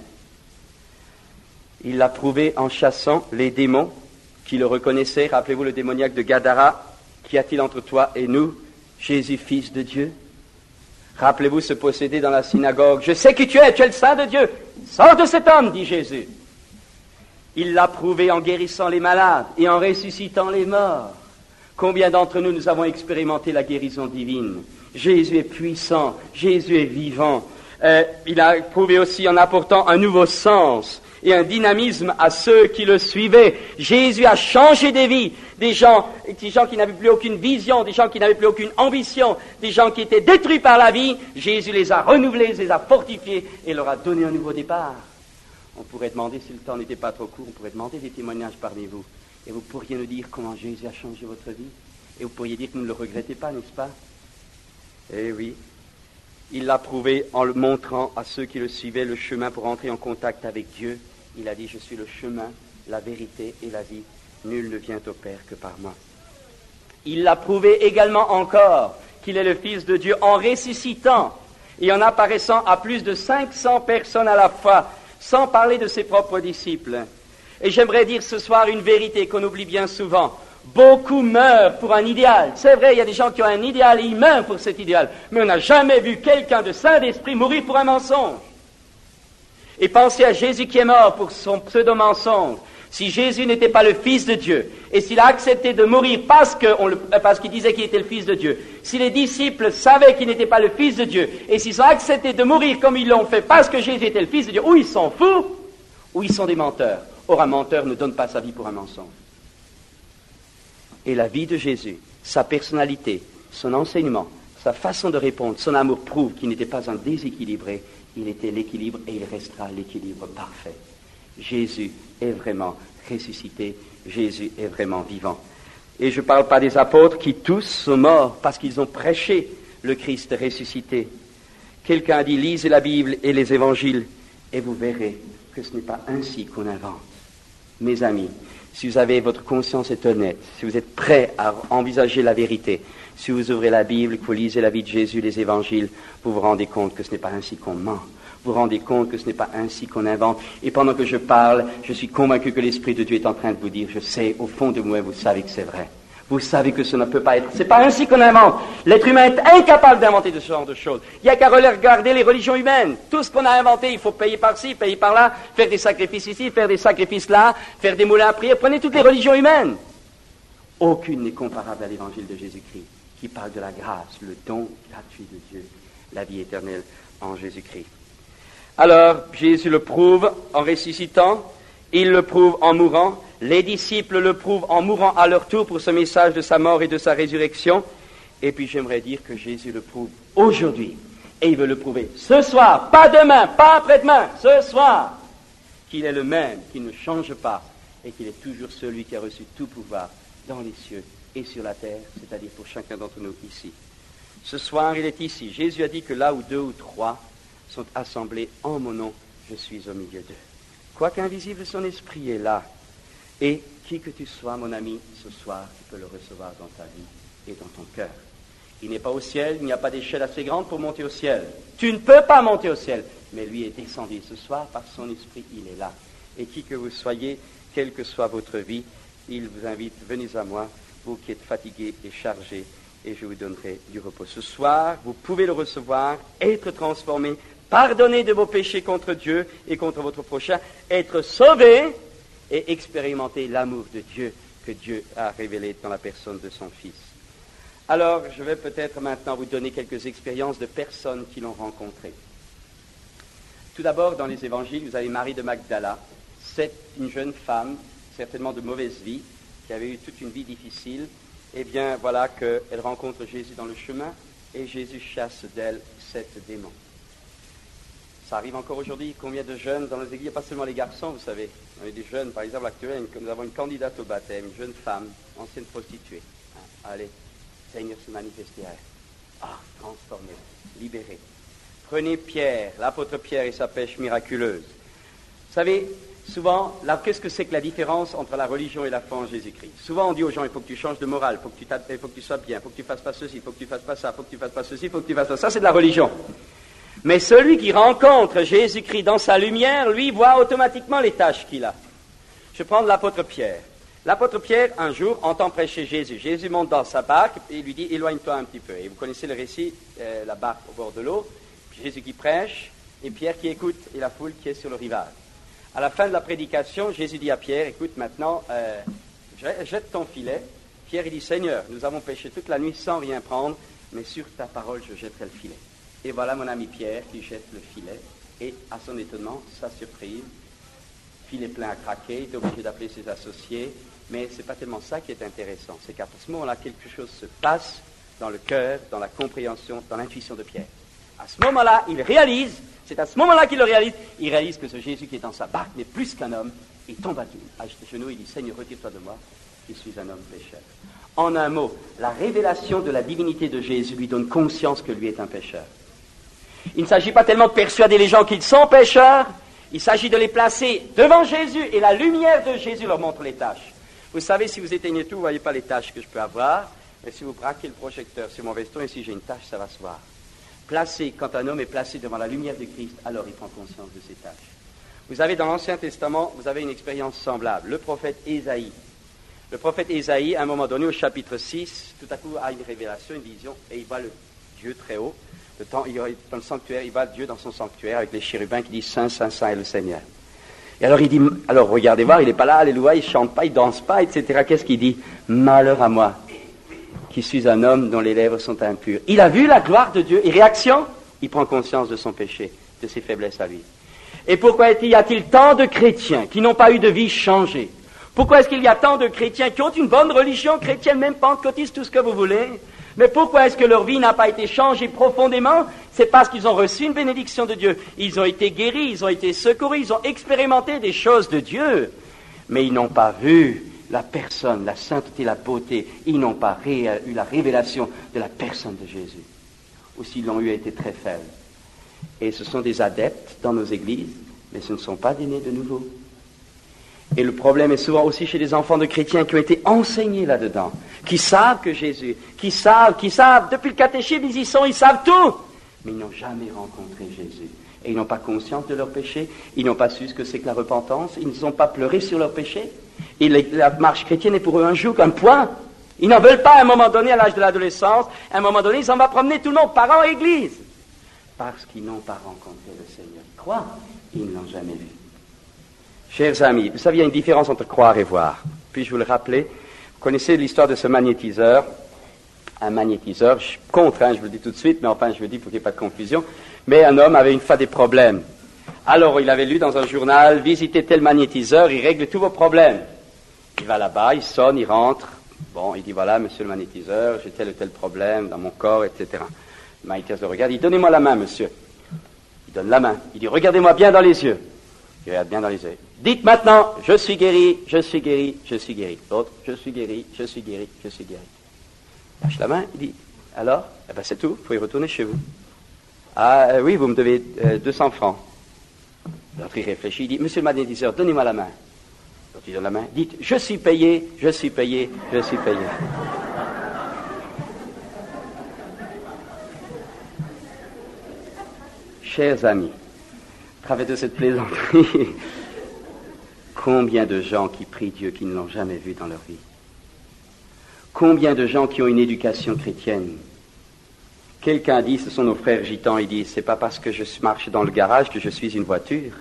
Il l'a prouvé en chassant les démons qui le reconnaissaient. Rappelez-vous le démoniaque de Gadara. Qu'y a-t-il entre toi et nous, Jésus, Fils de Dieu? Rappelez-vous ce possédé dans la synagogue. Je sais qui tu es, tu es le Saint de Dieu. Sors de cet homme, dit Jésus. Il l'a prouvé en guérissant les malades et en ressuscitant les morts. Combien d'entre nous, nous avons expérimenté la guérison divine? Jésus est puissant, Jésus est vivant. Euh, il a prouvé aussi en apportant un nouveau sens et un dynamisme à ceux qui le suivaient. Jésus a changé des vies, des gens, des gens qui n'avaient plus aucune vision, des gens qui n'avaient plus aucune ambition, des gens qui étaient détruits par la vie. Jésus les a renouvelés, les a fortifiés et leur a donné un nouveau départ. On pourrait demander, si le temps n'était pas trop court, on pourrait demander des témoignages parmi vous. Et vous pourriez nous dire comment Jésus a changé votre vie. Et vous pourriez dire que vous ne le regrettez pas, n'est-ce pas? Eh oui. Il l'a prouvé en le montrant à ceux qui le suivaient le chemin pour entrer en contact avec Dieu. Il a dit, je suis le chemin, la vérité et la vie. Nul ne vient au Père que par moi. Il l'a prouvé également encore qu'il est le Fils de Dieu en ressuscitant et en apparaissant à plus de cinq cents personnes à la fois, sans parler de ses propres disciples. Et j'aimerais dire ce soir une vérité qu'on oublie bien souvent. Beaucoup meurent pour un idéal. C'est vrai, il y a des gens qui ont un idéal et ils meurent pour cet idéal. Mais on n'a jamais vu quelqu'un de saint d'esprit mourir pour un mensonge. Et pensez à Jésus qui est mort pour son pseudo-mensonge. Si Jésus n'était pas le Fils de Dieu, et s'il a accepté de mourir parce, que on le, parce qu'il disait qu'il était le Fils de Dieu, si les disciples savaient qu'il n'était pas le Fils de Dieu, et s'ils ont accepté de mourir comme ils l'ont fait parce que Jésus était le Fils de Dieu, ou ils sont fous, ou ils sont des menteurs. Or, un menteur ne donne pas sa vie pour un mensonge. Et la vie de Jésus, sa personnalité, son enseignement, sa façon de répondre, son amour prouvent qu'il n'était pas un déséquilibré, il était l'équilibre et il restera l'équilibre parfait. Jésus est vraiment ressuscité, Jésus est vraiment vivant. Et je ne parle pas des apôtres qui tous sont morts parce qu'ils ont prêché le Christ ressuscité. Quelqu'un a dit, lisez la Bible et les évangiles et vous verrez que ce n'est pas ainsi qu'on invente. Mes amis, si vous avez votre conscience est honnête, si vous êtes prêts à envisager la vérité, si vous ouvrez la Bible, que vous lisez la vie de Jésus, les évangiles, vous vous rendez compte que ce n'est pas ainsi qu'on ment. Vous vous rendez compte que ce n'est pas ainsi qu'on invente. Et pendant que je parle, je suis convaincu que l'Esprit de Dieu est en train de vous dire, je sais, au fond de moi, vous savez que c'est vrai. Vous savez que ce ne peut pas être. C'est pas ainsi qu'on invente. L'être humain est incapable d'inventer de ce genre de choses. Il n'y a qu'à regarder les religions humaines. Tout ce qu'on a inventé, il faut payer par-ci, payer par-là, faire des sacrifices ici, faire des sacrifices là, faire des moulins à prier. Prenez toutes les religions humaines. Aucune n'est comparable à l'évangile de Jésus-Christ, qui parle de la grâce, le don gratuit de Dieu, la vie éternelle en Jésus-Christ. Alors, Jésus le prouve en ressuscitant, il le prouve en mourant, les disciples le prouvent en mourant à leur tour pour ce message de sa mort et de sa résurrection, et puis j'aimerais dire que Jésus le prouve aujourd'hui, et il veut le prouver ce soir, pas demain, pas après-demain, ce soir, qu'il est le même, qu'il ne change pas, et qu'il est toujours celui qui a reçu tout pouvoir dans les cieux et sur la terre, c'est-à-dire pour chacun d'entre nous ici. Ce soir, il est ici. Jésus a dit que là où deux ou trois sont assemblés en mon nom, je suis au milieu d'eux. Quoiqu'invisible, son esprit est là. Et qui que tu sois, mon ami, ce soir, tu peux le recevoir dans ta vie et dans ton cœur. Il n'est pas au ciel, il n'y a pas d'échelle assez grande pour monter au ciel. Tu ne peux pas monter au ciel. Mais lui est descendu ce soir par son esprit, il est là. Et qui que vous soyez, quelle que soit votre vie, il vous invite, venez à moi, vous qui êtes fatigués et chargés, et je vous donnerai du repos. Ce soir, vous pouvez le recevoir, être transformé, pardonner de vos péchés contre Dieu et contre votre prochain, être sauvé et expérimenter l'amour de Dieu que Dieu a révélé dans la personne de son Fils. Alors, je vais peut-être maintenant vous donner quelques expériences de personnes qui l'ont rencontré. Tout d'abord, dans les évangiles, vous avez Marie de Magdala. C'est une jeune femme, certainement de mauvaise vie, qui avait eu toute une vie difficile. Eh bien, voilà qu'elle rencontre Jésus dans le chemin et Jésus chasse d'elle sept démons. Ça arrive encore aujourd'hui. Combien de jeunes dans nos églises, pas seulement les garçons, vous savez. On a des jeunes, par exemple, actuellement, nous avons une candidate au baptême, une jeune femme, ancienne prostituée. Allez, Seigneur se manifester à elle. Ah, transformée, libérée. Prenez Pierre, l'apôtre Pierre et sa pêche miraculeuse. Vous savez, souvent, là, qu'est-ce que c'est que la différence entre la religion et la foi en Jésus-Christ? Souvent, on dit aux gens, il faut que tu changes de morale, il faut que tu, il faut que tu sois bien, il faut que tu fasses pas ceci, il faut que tu fasses pas ça, il faut que tu fasses pas ceci, il faut que tu fasses pas ça. Ça, c'est de la religion. Mais celui qui rencontre Jésus-Christ dans sa lumière, lui, voit automatiquement les tâches qu'il a. Je prends l'apôtre Pierre. L'apôtre Pierre, un jour, entend prêcher Jésus. Jésus monte dans sa barque et il lui dit, éloigne-toi un petit peu. Et vous connaissez le récit, euh, la barque au bord de l'eau, Jésus qui prêche, et Pierre qui écoute, et la foule qui est sur le rivage. À la fin de la prédication, Jésus dit à Pierre, écoute, maintenant, euh, jette ton filet. Pierre, il dit, Seigneur, nous avons péché toute la nuit sans rien prendre, mais sur ta parole, je jetterai le filet. Et voilà mon ami Pierre qui jette le filet, et à son étonnement, sa surprise, filet plein à craquer, il est obligé d'appeler ses associés, mais ce n'est pas tellement ça qui est intéressant, c'est qu'à ce moment-là, quelque chose se passe dans le cœur, dans la compréhension, dans l'intuition de Pierre. À ce moment-là, il réalise, c'est à ce moment-là qu'il le réalise, il réalise que ce Jésus qui est dans sa barque n'est plus qu'un homme, il tombe à genoux, il dit, Seigneur, retire-toi de moi, je suis un homme pécheur. En un mot, la révélation de la divinité de Jésus lui donne conscience que lui est un pécheur. Il ne s'agit pas tellement de persuader les gens qu'ils sont pécheurs, il s'agit de les placer devant Jésus et la lumière de Jésus leur montre les tâches. Vous savez, si vous éteignez tout, vous ne voyez pas les tâches que je peux avoir, mais si vous braquez le projecteur sur mon veston et si j'ai une tâche, ça va se voir. Placé, quand un homme est placé devant la lumière de Christ, alors il prend conscience de ses tâches. Vous avez dans l'Ancien Testament, vous avez une expérience semblable. Le prophète Ésaïe. Le prophète Ésaïe, à un moment donné, au chapitre six, tout à coup a une révélation, une vision, et il voit le Dieu très haut. Le temps, il, dans le sanctuaire, il voit Dieu dans son sanctuaire avec les chérubins qui disent Saint, Saint, Saint est le Seigneur. Et alors il dit, alors regardez voir, il n'est pas là, alléluia, il ne chante pas, il ne danse pas, et cetera. Qu'est-ce qu'il dit? Malheur à moi, qui suis un homme dont les lèvres sont impures. Il a vu la gloire de Dieu, et réaction, il prend conscience de son péché, de ses faiblesses à lui. Et pourquoi y a-t-il tant de chrétiens qui n'ont pas eu de vie changée? Pourquoi est-ce qu'il y a tant de chrétiens qui ont une bonne religion chrétienne, même pentecôtiste, tout ce que vous voulez? Mais pourquoi est-ce que leur vie n'a pas été changée profondément? C'est parce qu'ils ont reçu une bénédiction de Dieu. Ils ont été guéris, ils ont été secourus, ils ont expérimenté des choses de Dieu. Mais ils n'ont pas vu la personne, la sainteté, la beauté. Ils n'ont pas ré- eu la révélation de la personne de Jésus. Ou s'ils l'ont eu, été très faible. Et ce sont des adeptes dans nos églises, mais ce ne sont pas des nés de nouveau. Et le problème est souvent aussi chez les enfants de chrétiens qui ont été enseignés là-dedans, qui savent que Jésus, qui savent, qui savent, depuis le catéchisme, ils y sont, ils savent tout, mais ils n'ont jamais rencontré Jésus. Et ils n'ont pas conscience de leur péché, ils n'ont pas su ce que c'est que la repentance, ils ne sont pas pleurés sur leur péché. Et la marche chrétienne est pour eux un joug, un point. Ils n'en veulent pas à un moment donné, à l'âge de l'adolescence, à un moment donné, ils s'en vont promener tout le monde, parents et église. Parce qu'ils n'ont pas rencontré le Seigneur. Ils croient, ils ne l'ont jamais vu. Chers amis, vous savez, il y a une différence entre croire et voir. Puis-je vous le rappeler? Vous connaissez l'histoire de ce magnétiseur. Un magnétiseur, je suis contre, hein, je vous le dis tout de suite, mais enfin, je vous le dis pour qu'il n'y ait pas de confusion. Mais un homme avait une fois des problèmes. Alors, il avait lu dans un journal, visitez tel magnétiseur, il règle tous vos problèmes. Il va là-bas, il sonne, il rentre. Bon, il dit, voilà, monsieur le magnétiseur, j'ai tel ou tel problème dans mon corps, et cetera. Le magnétiseur le regarde, il dit, donnez-moi la main, monsieur. Il donne la main. Il dit, regardez-moi bien dans les yeux. Il regarde bien dans les yeux. Dites maintenant, je suis guéri, je suis guéri, je suis guéri. L'autre, je suis guéri, je suis guéri, je suis guéri. Il lâche la main, il dit, alors, eh ben c'est tout, il faut y retourner chez vous. Ah euh, oui, vous me devez euh, deux cents francs. L'autre, il réfléchit, il dit, monsieur le magnétiseur, donnez-moi la main. L'autre, il donne la main, dites, je suis payé, je suis payé, je suis payé. chers amis, à travers de cette plaisanterie, combien de gens qui prient Dieu qui ne l'ont jamais vu dans leur vie? Combien de gens qui ont une éducation chrétienne? Quelqu'un dit, ce sont nos frères gitans, ils disent, c'est pas parce que je marche dans le garage que je suis une voiture.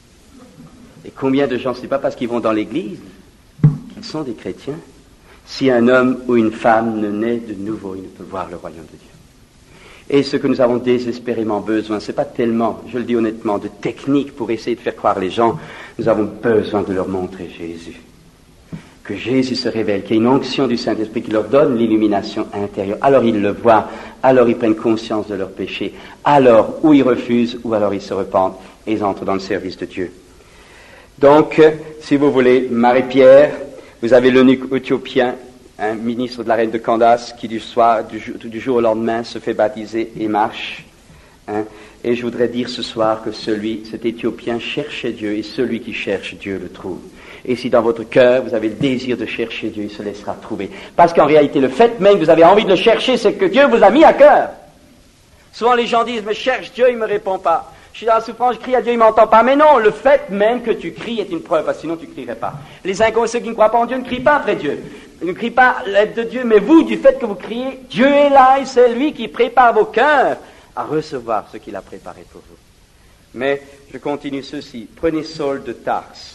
Et combien de gens, c'est pas parce qu'ils vont dans l'église qu'ils sont des chrétiens. Si un homme ou une femme ne naît de nouveau, il ne peut voir le royaume de Dieu. Et ce que nous avons désespérément besoin, c'est pas tellement, je le dis honnêtement, de techniques pour essayer de faire croire les gens. Nous avons besoin de leur montrer Jésus. Que Jésus se révèle, qu'il y ait une onction du Saint-Esprit qui leur donne l'illumination intérieure. Alors ils le voient, alors ils prennent conscience de leurs péchés, alors ou ils refusent, ou alors ils se repentent et ils entrent dans le service de Dieu. Donc, si vous voulez, Marie-Pierre, vous avez l'eunuque éthiopien, un ministre de la reine de Candace, qui du soir, du jour, du jour au lendemain, se fait baptiser et marche. Hein. Et je voudrais dire ce soir que celui, cet Éthiopien cherchait Dieu, et celui qui cherche Dieu le trouve. Et si dans votre cœur, vous avez le désir de chercher Dieu, il se laissera trouver. Parce qu'en réalité, le fait même que vous avez envie de le chercher, c'est que Dieu vous a mis à cœur. Souvent, les gens disent, mais cherche Dieu, il me répond pas. Je suis dans la souffrance, je crie à Dieu, il m'entend pas. Mais non, le fait même que tu cries est une preuve, parce que sinon tu crierais pas. Les inconscients qui ne croient pas en Dieu ne crient pas après Dieu. Ils ne crient pas l'aide de Dieu, mais vous, du fait que vous criez, Dieu est là et c'est lui qui prépare vos cœurs à recevoir ce qu'il a préparé pour vous. Mais je continue ceci. Prenez Saul de Tarse.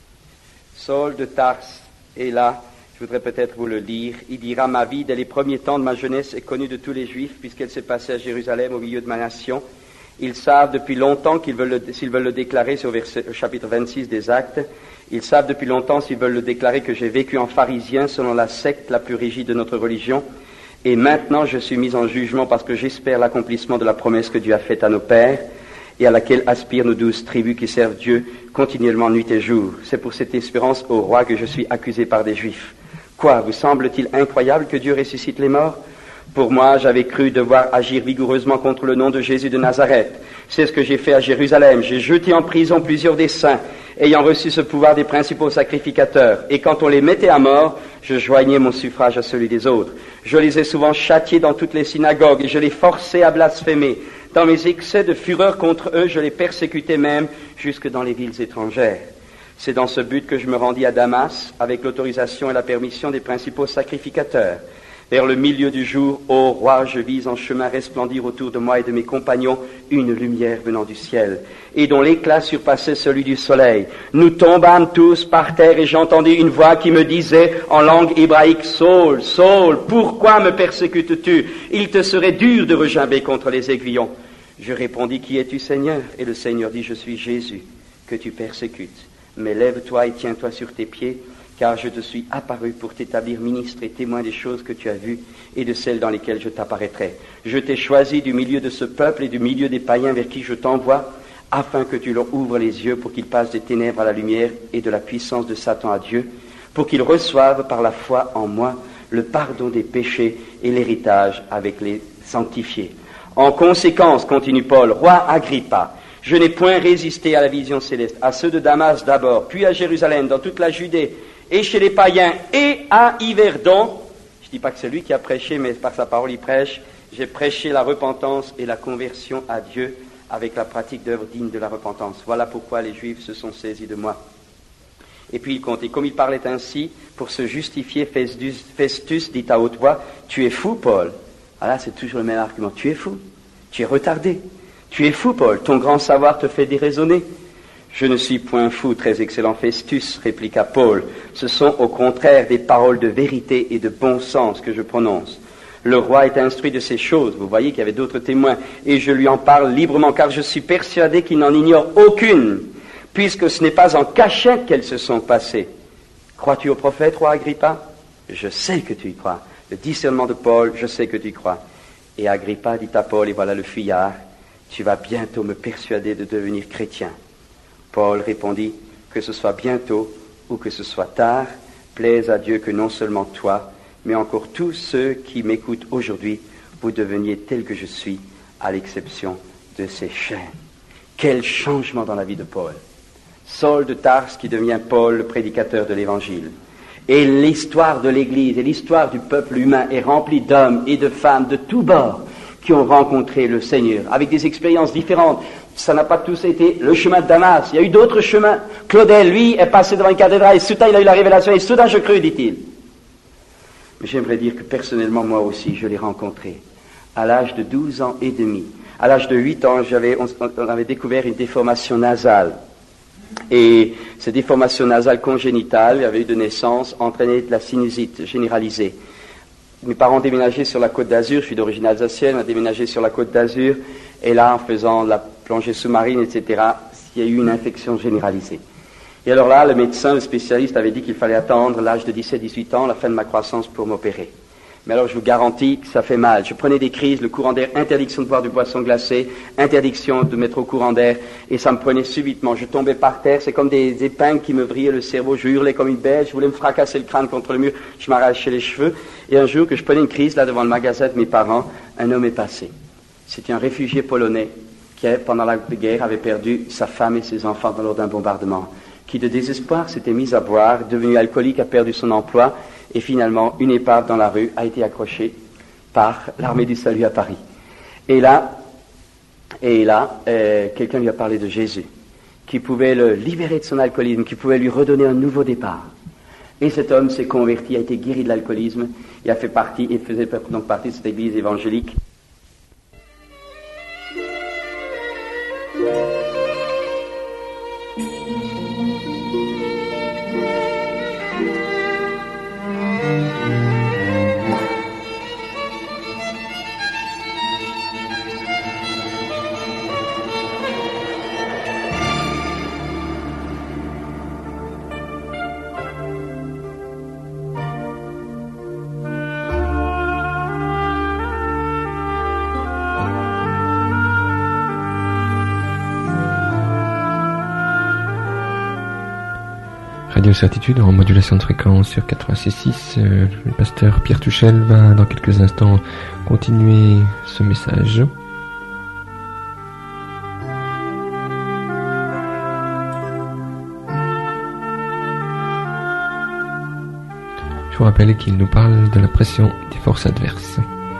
Saul de Tarse est là, je voudrais peut-être vous le lire. Il dira, ma vie dès les premiers temps de ma jeunesse est connue de tous les Juifs, puisqu'elle s'est passée à Jérusalem au milieu de ma nation. Ils savent depuis longtemps qu'ils veulent le, s'ils veulent le déclarer, c'est au, verset, au chapitre vingt-six des Actes, ils savent depuis longtemps s'ils veulent le déclarer que j'ai vécu en pharisien selon la secte la plus rigide de notre religion. Et maintenant je suis mis en jugement parce que j'espère l'accomplissement de la promesse que Dieu a faite à nos pères et à laquelle aspirent nos douze tribus qui servent Dieu continuellement nuit et jour. C'est pour cette espérance, ô roi, que je suis accusé par des Juifs. Quoi, vous semble-t-il incroyable que Dieu ressuscite les morts? Pour moi, j'avais cru devoir agir vigoureusement contre le nom de Jésus de Nazareth. C'est ce que j'ai fait à Jérusalem. J'ai jeté en prison plusieurs des saints, ayant reçu ce pouvoir des principaux sacrificateurs. Et quand on les mettait à mort, je joignais mon suffrage à celui des autres. Je les ai souvent châtiés dans toutes les synagogues et je les forçais à blasphémer. Dans mes excès de fureur contre eux, je les persécutais même jusque dans les villes étrangères. C'est dans ce but que je me rendis à Damas, avec l'autorisation et la permission des principaux sacrificateurs. Vers le milieu du jour, ô roi, je vis en chemin resplendir autour de moi et de mes compagnons une lumière venant du ciel, et dont l'éclat surpassait celui du soleil. Nous tombâmes tous par terre et j'entendis une voix qui me disait en langue hébraïque, Saul, Saul, pourquoi me persécutes-tu? Il te serait dur de regimber contre les aiguillons. Je répondis, qui es-tu, Seigneur? Et le Seigneur dit, je suis Jésus, que tu persécutes. Mais lève-toi et tiens-toi sur tes pieds, car je te suis apparu pour t'établir ministre et témoin des choses que tu as vues et de celles dans lesquelles je t'apparaîtrai. Je t'ai choisi du milieu de ce peuple et du milieu des païens vers qui je t'envoie, afin que tu leur ouvres les yeux pour qu'ils passent des ténèbres à la lumière et de la puissance de Satan à Dieu, pour qu'ils reçoivent par la foi en moi le pardon des péchés et l'héritage avec les sanctifiés. En conséquence, continue Paul, roi Agrippa, je n'ai point résisté à la vision céleste, à ceux de Damas d'abord, puis à Jérusalem, dans toute la Judée, et chez les païens, et à Yverdon. Je ne dis pas que c'est lui qui a prêché, mais par sa parole il prêche. J'ai prêché la repentance et la conversion à Dieu avec la pratique d'œuvres dignes de la repentance. Voilà pourquoi les Juifs se sont saisis de moi. Et puis il compte, et comme il parlait ainsi, pour se justifier, Festus, Festus dit à haute voix, tu es fou, Paul. Voilà, c'est toujours le même argument. Tu es fou, tu es retardé. Tu es fou, Paul, ton grand savoir te fait déraisonner. Je ne suis point fou, très excellent Festus, répliqua Paul. Ce sont au contraire des paroles de vérité et de bon sens que je prononce. Le roi est instruit de ces choses, vous voyez qu'il y avait d'autres témoins, et je lui en parle librement, car je suis persuadé qu'il n'en ignore aucune, puisque ce n'est pas en cachette qu'elles se sont passées. Crois-tu au prophète, roi Agrippa? Je sais que tu y crois. Le discernement de Paul, je sais que tu y crois. Et Agrippa dit à Paul, et voilà le fuyard, tu vas bientôt me persuader de devenir chrétien. Paul répondit, que ce soit bientôt ou que ce soit tard, plaise à Dieu que non seulement toi, mais encore tous ceux qui m'écoutent aujourd'hui, vous deveniez tels que je suis, à l'exception de ces chaînes. Quel changement dans la vie de Paul. Saul de Tarse qui devient Paul, le prédicateur de l'Évangile. Et l'histoire de l'Église et l'histoire du peuple humain est remplie d'hommes et de femmes de tous bords qui ont rencontré le Seigneur, avec des expériences différentes. Ça n'a pas tous été le chemin de Damas. Il y a eu d'autres chemins. Claudel, lui, est passé devant une cathédrale et soudain il a eu la révélation et soudain je crus, dit-il. Mais j'aimerais dire que personnellement, moi aussi, je l'ai rencontré. À l'âge de douze ans et demi, à l'âge de huit ans, j'avais, on, on avait découvert une déformation nasale. Et cette déformation nasale congénitale avait eu de naissance entraîné de la sinusite généralisée. Mes parents ont déménagé sur la Côte d'Azur, je suis d'origine alsacienne, on a déménagé sur la Côte d'Azur, et là, en faisant la plongée sous-marine, et cetera, il y a eu une infection généralisée. Et alors là, le médecin, le spécialiste avait dit qu'il fallait attendre l'âge de dix-sept à dix-huit ans, la fin de ma croissance, pour m'opérer. Mais alors, je vous garantis que ça fait mal. Je prenais des crises, le courant d'air, interdiction de boire du boisson glacé, interdiction de mettre au courant d'air, et ça me prenait subitement. Je tombais par terre, c'est comme des épingles qui me vrillaient le cerveau. Je hurlais comme une bête, je voulais me fracasser le crâne contre le mur, je m'arrachais les cheveux. Et un jour que je prenais une crise, là, devant le magasin de mes parents, un homme est passé. C'était un réfugié polonais qui, pendant la guerre, avait perdu sa femme et ses enfants lors d'un bombardement, qui, de désespoir, s'était mis à boire, devenu alcoolique, a perdu son emploi, et finalement, une épave dans la rue a été accrochée par l'armée du salut à Paris. Et là, et là, euh, quelqu'un lui a parlé de Jésus, qui pouvait le libérer de son alcoolisme, qui pouvait lui redonner un nouveau départ. Et cet homme s'est converti, a été guéri de l'alcoolisme, et a fait partie, et faisait donc partie de cette église évangélique. Radio Certitude en modulation de fréquence sur quatre-vingt-six virgule six. Euh, le pasteur Pierre Tuchel va dans quelques instants continuer ce message. Je vous rappelle qu'il nous parle de la pression des forces adverses.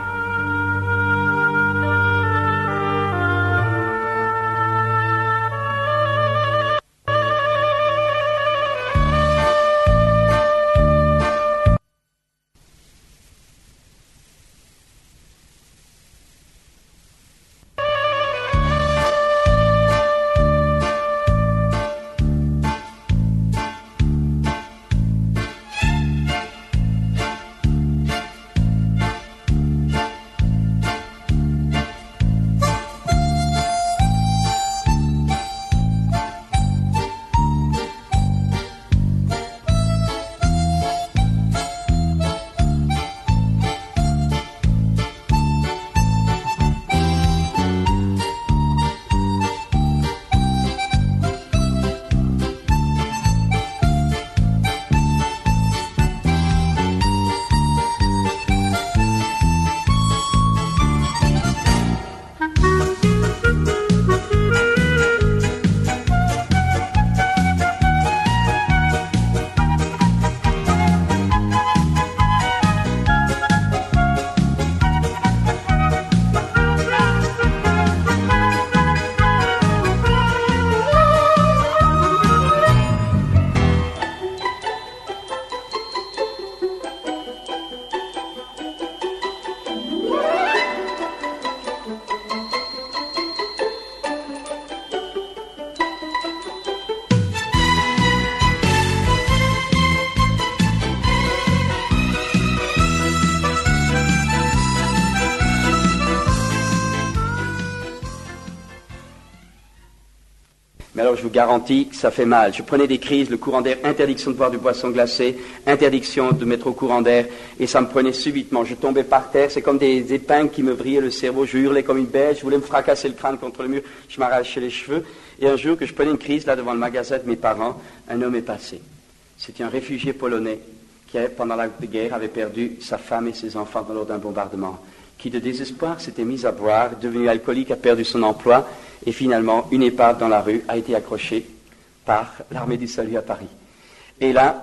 Mais alors je vous garantis que ça fait mal. Je prenais des crises, le courant d'air, interdiction de boire du boisson glacé, interdiction de mettre au courant d'air, et ça me prenait subitement. Je tombais par terre, c'est comme des épingles qui me vrillaient le cerveau, je hurlais comme une bête, je voulais me fracasser le crâne contre le mur, je m'arrachais les cheveux. Et un jour que je prenais une crise, là devant le magasin de mes parents, un homme est passé. C'était un réfugié polonais qui, pendant la guerre, avait perdu sa femme et ses enfants lors d'un bombardement, qui, de désespoir, s'était mis à boire, devenu alcoolique, a perdu son emploi, et finalement, une épave dans la rue a été accrochée par l'armée du salut à Paris. Et là,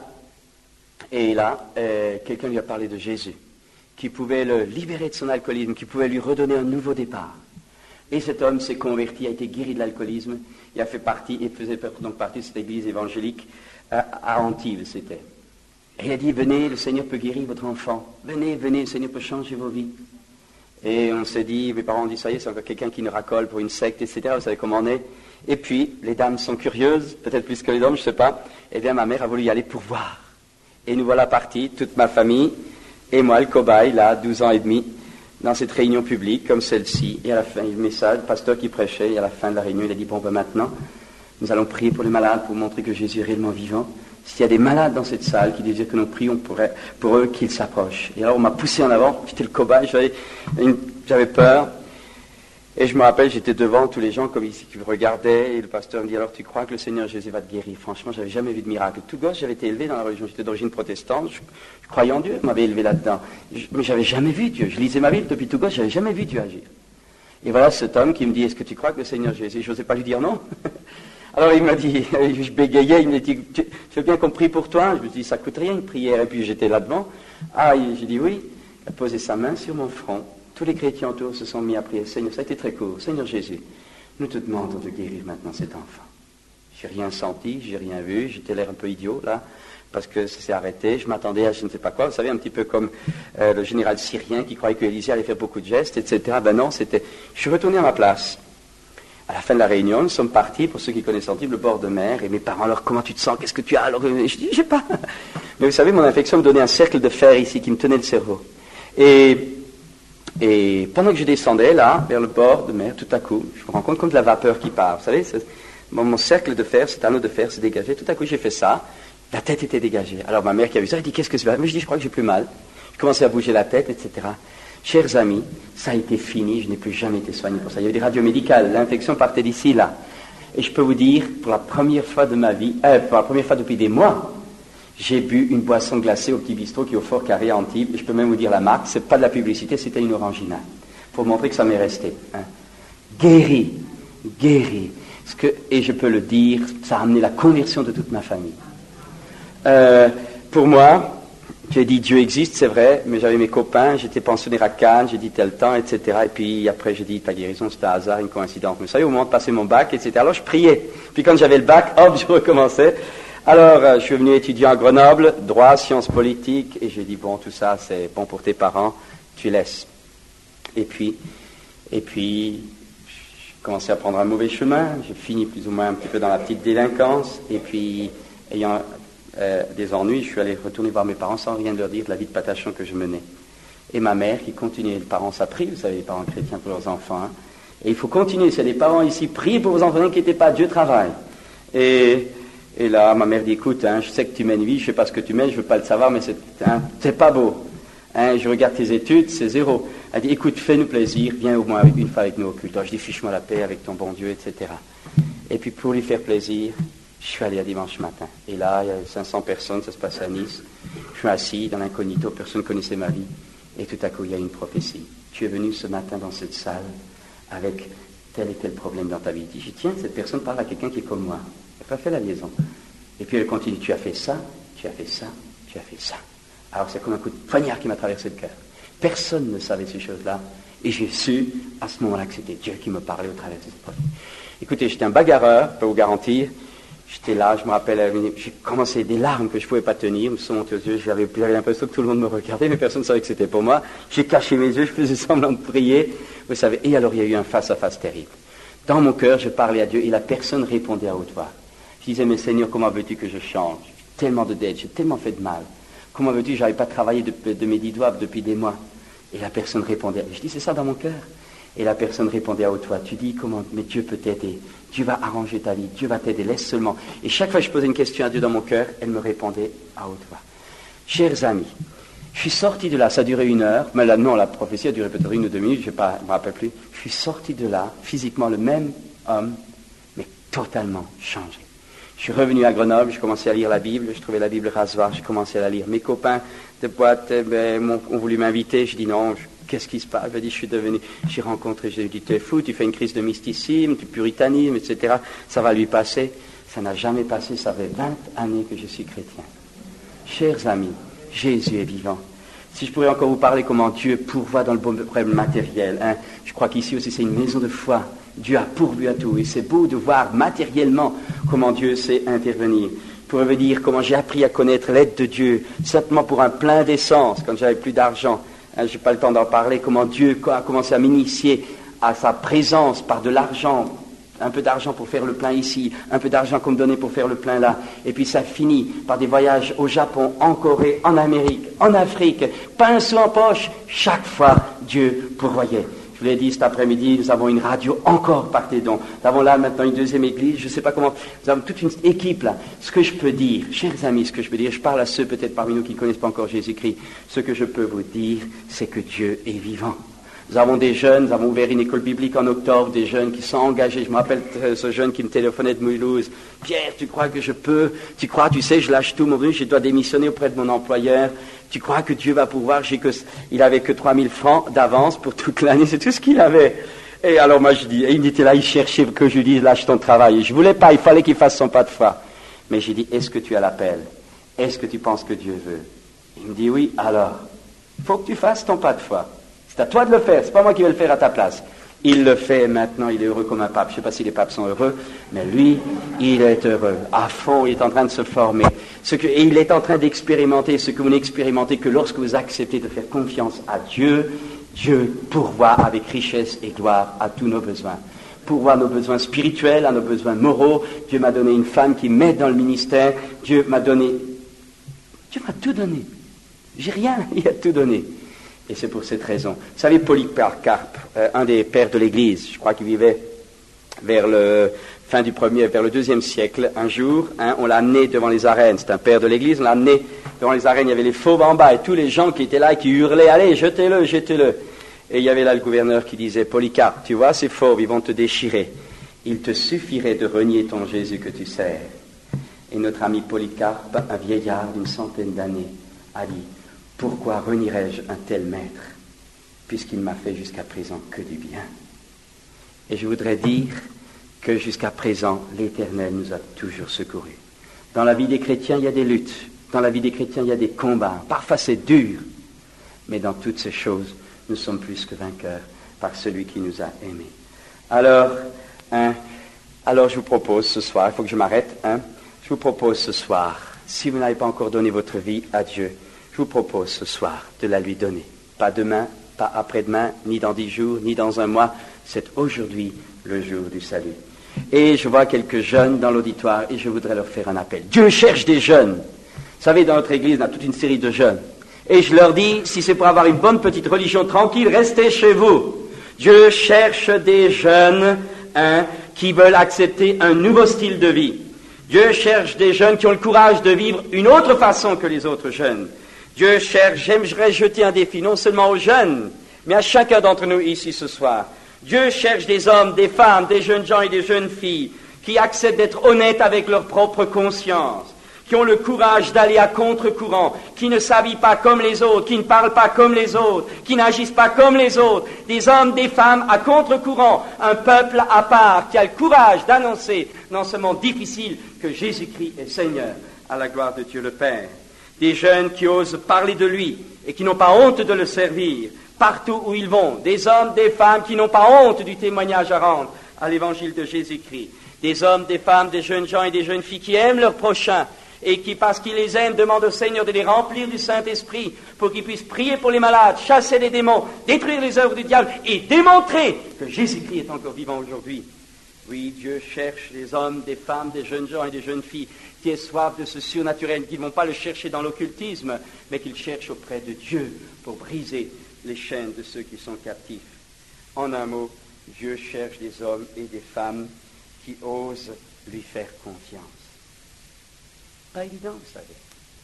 et là, euh, quelqu'un lui a parlé de Jésus, qui pouvait le libérer de son alcoolisme, qui pouvait lui redonner un nouveau départ. Et cet homme s'est converti, a été guéri de l'alcoolisme, il a fait partie, et faisait donc partie de cette église évangélique à, à Antibes, c'était. Et il a dit, venez, le Seigneur peut guérir votre enfant. Venez, venez, le Seigneur peut changer vos vies. Et on s'est dit, mes parents ont dit, ça y est, c'est encore quelqu'un qui nous racole pour une secte, et cetera. Vous savez comment on est. Et puis, les dames sont curieuses, peut-être plus que les hommes, je ne sais pas. Et bien, ma mère a voulu y aller pour voir. Et nous voilà partis, toute ma famille, et moi, le cobaye, là, douze ans et demi, dans cette réunion publique, comme celle-ci. Et à la fin, il y a le message, le pasteur qui prêchait, et à la fin de la réunion, il a dit, bon, ben maintenant, nous allons prier pour les malades, pour montrer que Jésus est réellement vivant. S'il y a des malades dans cette salle qui disaient que nous prions pour, pour eux, qu'ils s'approchent. Et alors on m'a poussé en avant, j'étais le cobaye, j'avais, une, j'avais peur. Et je me rappelle, j'étais devant tous les gens comme ici qui me regardaient, et le pasteur me dit, alors tu crois que le Seigneur Jésus va te guérir? Franchement, j'avais jamais vu de miracle. Tout gosse, j'avais été élevé dans la religion, j'étais d'origine protestante, je, je croyais en Dieu, je m'avais élevé là-dedans. Je, mais j'avais jamais vu Dieu, je lisais ma Bible depuis tout gosse, j'avais jamais vu Dieu agir. Et voilà cet homme qui me dit, est-ce que tu crois que le Seigneur Jésus? Je n'osais pas lui dire non. Alors il m'a dit, je bégayais, il m'a dit, tu, tu veux bien qu'on prie pour toi? Je me suis dit, ça coûte rien une prière. Et puis j'étais là devant. Ah, j'ai dit oui. Il a posé sa main sur mon front. Tous les chrétiens autour se sont mis à prier. Seigneur, ça a été très court. Seigneur Jésus, nous te demandons de guérir maintenant cet enfant. J'ai rien senti, j'ai rien vu. J'étais l'air un peu idiot là, parce que ça s'est arrêté. Je m'attendais à je ne sais pas quoi. Vous savez, un petit peu comme euh, le général syrien qui croyait que Élisée allait faire beaucoup de gestes, et cetera. Ben non, c'était. Je suis retourné à ma place. À la fin de la réunion, nous sommes partis, pour ceux qui connaissent Antibes, le bord de mer, et mes parents, alors comment tu te sens, qu'est-ce que tu as? Alors je dis, je sais pas. Mais vous savez, mon infection me donnait un cercle de fer ici qui me tenait le cerveau. Et, et pendant que je descendais là, vers le bord de mer, tout à coup, je me rends compte comme de la vapeur qui part. Vous savez, mon, mon cercle de fer, cet anneau de fer s'est dégagé. Tout à coup, j'ai fait ça. La tête était dégagée. Alors ma mère qui a vu ça, elle dit, qu'est-ce que c'est? Mais je dis, je crois que j'ai plus mal. Je commençais à bouger la tête, et cetera. Chers amis, ça a été fini, je n'ai plus jamais été soigné pour ça. Il y avait des radios médicales, l'infection partait d'ici, là. Et je peux vous dire, pour la première fois de ma vie, euh, pour la première fois depuis des mois, j'ai bu une boisson glacée au petit bistrot qui est au Fort Carré à Antibes. Et je peux même vous dire la marque, c'est pas de la publicité, c'était une Orangina. Pour montrer que ça m'est resté. Hein. Guéri, guéri. Parce que, et je peux le dire, ça a amené la conversion de toute ma famille. Euh, pour moi, j'ai dit Dieu existe, c'est vrai, mais j'avais mes copains, j'étais pensionnaire à Cannes, j'ai dit tel temps, et cetera. Et puis après j'ai dit ta guérison, c'était un hasard, une coïncidence. Mais vous savez, au moment de passer mon bac, et cetera. Alors je priais. Puis quand j'avais le bac, hop, je recommençais. Alors euh, je suis venu étudiant à Grenoble, droit, sciences politiques, et j'ai dit bon, tout ça c'est bon pour tes parents, tu laisses. Et puis, et puis, j'ai commencé à prendre un mauvais chemin, j'ai fini plus ou moins un petit peu dans la petite délinquance, et puis ayant Euh, des ennuis, je suis allé retourner voir mes parents sans rien leur dire de la vie de patachon que je menais. Et ma mère qui continuait, les parents ça prie, vous savez, les parents chrétiens pour leurs enfants, hein. Et il faut continuer, c'est les parents ici, priez pour vos enfants, n'inquiétez pas, Dieu travaille. Et, et là, ma mère dit, écoute, hein, je sais que tu mènes une vie, je sais pas ce que tu mènes, je veux pas le savoir, mais c'est, hein, c'est pas beau. Hein, je regarde tes études, c'est zéro. Elle dit, écoute, fais-nous plaisir, viens au moins une fois avec nous au culte. Alors, je dis, fiche-moi la paix avec ton bon Dieu, et cetera. Et puis pour lui faire plaisir, je suis allé à dimanche matin. Et là, il y avait cinq cents personnes, ça se passe à Nice. Je suis assis dans l'incognito, personne ne connaissait ma vie. Et tout à coup, il y a une prophétie. Tu es venu ce matin dans cette salle avec tel et tel problème dans ta vie. Je dis, tiens, cette personne parle à quelqu'un qui est comme moi. Elle n'a pas fait la liaison. Et puis elle continue, tu as fait ça, tu as fait ça, tu as fait ça. Alors c'est comme un coup de poignard qui m'a traversé le cœur. Personne ne savait ces choses-là. Et j'ai su, à ce moment-là, que c'était Dieu qui me parlait au travers de cette prophétie. Écoutez, j'étais un bagarreur, je peux vous garantir. J'étais là, je me rappelle, j'ai commencé des larmes que je ne pouvais pas tenir, me sont montées aux yeux, j'avais, j'avais l'impression que tout le monde me regardait, mais personne ne savait que c'était pour moi. J'ai caché mes yeux, je faisais semblant de prier, vous savez, et alors il y a eu un face-à-face terrible. Dans mon cœur, je parlais à Dieu et la personne répondait à haute voix. Je disais, mais Seigneur, comment veux-tu que je change? J'ai tellement de dettes, j'ai tellement fait de mal. Comment veux-tu que je n'arrive pas à travailler de, de mes dix doigts depuis des mois? Et la personne répondait, je dis, c'est ça dans mon cœur. Et la personne répondait à haute voix, tu dis comment, mais Dieu peut t'aider, Dieu va arranger ta vie, Dieu va t'aider, laisse seulement. Et chaque fois que je posais une question à Dieu dans mon cœur, elle me répondait à haute voix. Chers amis, je suis sorti de là, ça a duré une heure, mais là non, la prophétie a duré peut-être une ou deux minutes, je ne me rappelle plus. Je suis sorti de là, physiquement le même homme, mais totalement changé. Je suis revenu à Grenoble, j'ai commencé à lire la Bible, je trouvais la Bible rasoir, j'ai commencé à la lire. Mes copains de boîte eh ben, ont, ont voulu m'inviter, je dis non, je, qu'est-ce qui se passe? Je dis, je suis devenu, j'ai rencontré, j'ai dit, tu es fou, tu fais une crise de mysticisme, du puritanisme, et cetera. Ça va lui passer. Ça n'a jamais passé, ça fait vingt années que je suis chrétien. Chers amis, Jésus est vivant. Si je pourrais encore vous parler comment Dieu pourvoit dans le problème matériel. Hein. Je crois qu'ici aussi c'est une maison de foi. Dieu a pourvu à tout. Et c'est beau de voir matériellement comment Dieu sait intervenir. Je pourrais vous dire comment j'ai appris à connaître l'aide de Dieu, simplement pour un plein d'essence, quand j'avais plus d'argent. Hein, je n'ai pas le temps d'en parler, comment Dieu a commencé à m'initier à sa présence par de l'argent. Un peu d'argent pour faire le plein ici, un peu d'argent qu'on me donnait pour faire le plein là. Et puis ça finit par des voyages au Japon, en Corée, en Amérique, en Afrique, pas un sou en poche. Chaque fois, Dieu pourvoyait. Je vous l'ai dit cet après-midi, nous avons une radio encore par tes dons. Nous avons là maintenant une deuxième église, je ne sais pas comment. Nous avons toute une équipe là. Ce que je peux dire, chers amis, ce que je peux dire, je parle à ceux peut-être parmi nous qui ne connaissent pas encore Jésus-Christ. Ce que je peux vous dire, c'est que Dieu est vivant. Nous avons des jeunes, nous avons ouvert une école biblique en octobre, des jeunes qui sont engagés. Je me rappelle ce jeune qui me téléphonait de Mulhouse. Pierre, tu crois que je peux? Tu crois, tu sais, je lâche tout mon revenu, je dois démissionner auprès de mon employeur. Tu crois que Dieu va pouvoir? J'ai que, il avait que trois mille francs d'avance pour toute l'année, c'est tout ce qu'il avait. Et alors moi je dis, et il était là, il cherchait que je lui dise, lâche ton travail. Et je voulais pas, il fallait qu'il fasse son pas de foi. Mais j'ai dit, est-ce que tu as l'appel? Est-ce que tu penses que Dieu veut? Il me dit oui, alors, il faut que tu fasses ton pas de foi. C'est à toi de le faire, c'est pas moi qui vais le faire à ta place. Il le fait maintenant, il est heureux comme un pape. Je ne sais pas si les papes sont heureux, mais lui, il est heureux. À fond, il est en train de se former. Ce que, et il est en train d'expérimenter ce que vous n'expérimentez que lorsque vous acceptez de faire confiance à Dieu. Dieu pourvoit avec richesse et gloire à tous nos besoins. Pourvoit nos besoins spirituels, à nos besoins moraux. Dieu m'a donné une femme qui m'aide dans le ministère. Dieu m'a donné... Dieu m'a tout donné. J'ai rien, il a tout donné. Et c'est pour cette raison. Vous savez, Polycarpe, euh, un des pères de l'Église, je crois qu'il vivait vers le fin du premier, vers le deuxième siècle, un jour, hein, on l'a amené devant les arènes. C'est un père de l'Église, on l'a amené devant les arènes. Il y avait les fauves en bas et tous les gens qui étaient là et qui hurlaient, allez, jetez-le, jetez-le. Et il y avait là le gouverneur qui disait, Polycarpe, tu vois, ces fauves, ils vont te déchirer. Il te suffirait de renier ton Jésus que tu sers. Et notre ami Polycarpe, un vieillard d'une centaine d'années, a dit, pourquoi renierais-je un tel maître, puisqu'il m'a fait jusqu'à présent que du bien? Et je voudrais dire que jusqu'à présent, l'Éternel nous a toujours secourus. Dans la vie des chrétiens, il y a des luttes. Dans la vie des chrétiens, il y a des combats. Parfois, c'est dur. Mais dans toutes ces choses, nous sommes plus que vainqueurs par celui qui nous a aimés. Alors, hein, alors je vous propose ce soir, il faut que je m'arrête, hein, je vous propose ce soir, si vous n'avez pas encore donné votre vie à Dieu, je vous propose ce soir de la lui donner. Pas demain, pas après-demain, ni dans dix jours, ni dans un mois. C'est aujourd'hui le jour du salut. Et je vois quelques jeunes dans l'auditoire et je voudrais leur faire un appel. Dieu cherche des jeunes. Vous savez, dans notre église, on a toute une série de jeunes. Et je leur dis, si c'est pour avoir une bonne petite religion tranquille, restez chez vous. Dieu cherche des jeunes hein, qui veulent accepter un nouveau style de vie. Dieu cherche des jeunes qui ont le courage de vivre une autre façon que les autres jeunes. Dieu cherche, j'aimerais jeter un défi, non seulement aux jeunes, mais à chacun d'entre nous ici ce soir. Dieu cherche des hommes, des femmes, des jeunes gens et des jeunes filles qui acceptent d'être honnêtes avec leur propre conscience, qui ont le courage d'aller à contre-courant, qui ne s'habillent pas comme les autres, qui ne parlent pas comme les autres, qui n'agissent pas comme les autres, des hommes, des femmes à contre-courant, un peuple à part qui a le courage d'annoncer dans ce monde difficile que Jésus-Christ est Seigneur, à la gloire de Dieu le Père. Des jeunes qui osent parler de lui et qui n'ont pas honte de le servir partout où ils vont. Des hommes, des femmes qui n'ont pas honte du témoignage à rendre à l'évangile de Jésus-Christ. Des hommes, des femmes, des jeunes gens et des jeunes filles qui aiment leur prochain et qui, parce qu'ils les aiment, demandent au Seigneur de les remplir du Saint-Esprit pour qu'ils puissent prier pour les malades, chasser les démons, détruire les œuvres du diable et démontrer que Jésus-Christ est encore vivant aujourd'hui. Oui, Dieu cherche des hommes, des femmes, des jeunes gens et des jeunes filles qui aient soif de ce surnaturel, qui ne vont pas le chercher dans l'occultisme, mais qu'ils cherchent auprès de Dieu pour briser les chaînes de ceux qui sont captifs. En un mot, Dieu cherche des hommes et des femmes qui osent lui faire confiance. Pas évident, vous savez.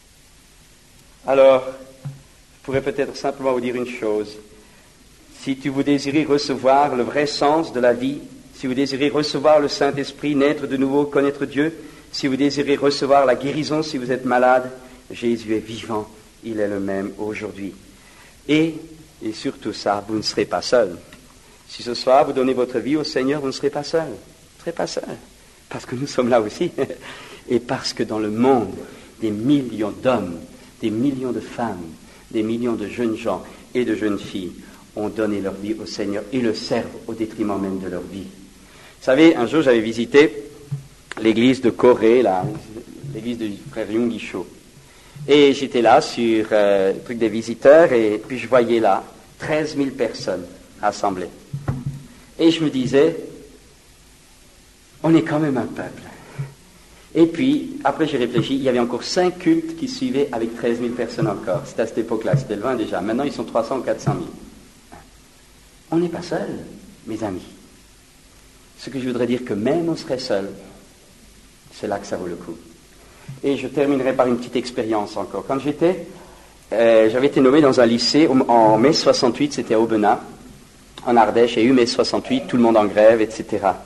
Alors, je pourrais peut-être simplement vous dire une chose. Si tu vous désirez recevoir le vrai sens de la vie, si vous désirez recevoir le Saint-Esprit, naître de nouveau, connaître Dieu, si vous désirez recevoir la guérison si vous êtes malade, Jésus est vivant, il est le même aujourd'hui. Et, et surtout ça, vous ne serez pas seul. Si ce soir vous donnez votre vie au Seigneur, vous ne serez pas seul. Vous ne serez pas seul. Parce que nous sommes là aussi. Et parce que dans le monde, des millions d'hommes, des millions de femmes des millions de jeunes gens et de jeunes filles ont donné leur vie au Seigneur et le servent au détriment même de leur vie. Vous savez, un jour j'avais visité l'église de Corée, là, l'église du frère Yung Guichot. Et j'étais là sur euh, le truc des visiteurs et puis je voyais là treize mille personnes rassemblées. Et je me disais, on est quand même un peuple. Et puis, après j'ai réfléchi, il y avait encore cinq cultes qui suivaient avec treize mille personnes encore. C'était à cette époque-là, c'était le vingt déjà. Maintenant, ils sont trois cents ou quatre cent mille. On n'est pas seuls, mes amis. Ce que je voudrais dire que même on serait seuls, c'est là que ça vaut le coup. Et je terminerai par une petite expérience encore. Quand j'étais, euh, j'avais été nommé dans un lycée en mai soixante-huit, c'était à Aubenas, en Ardèche, il y a eu mai soixante-huit, tout le monde en grève, et cetera.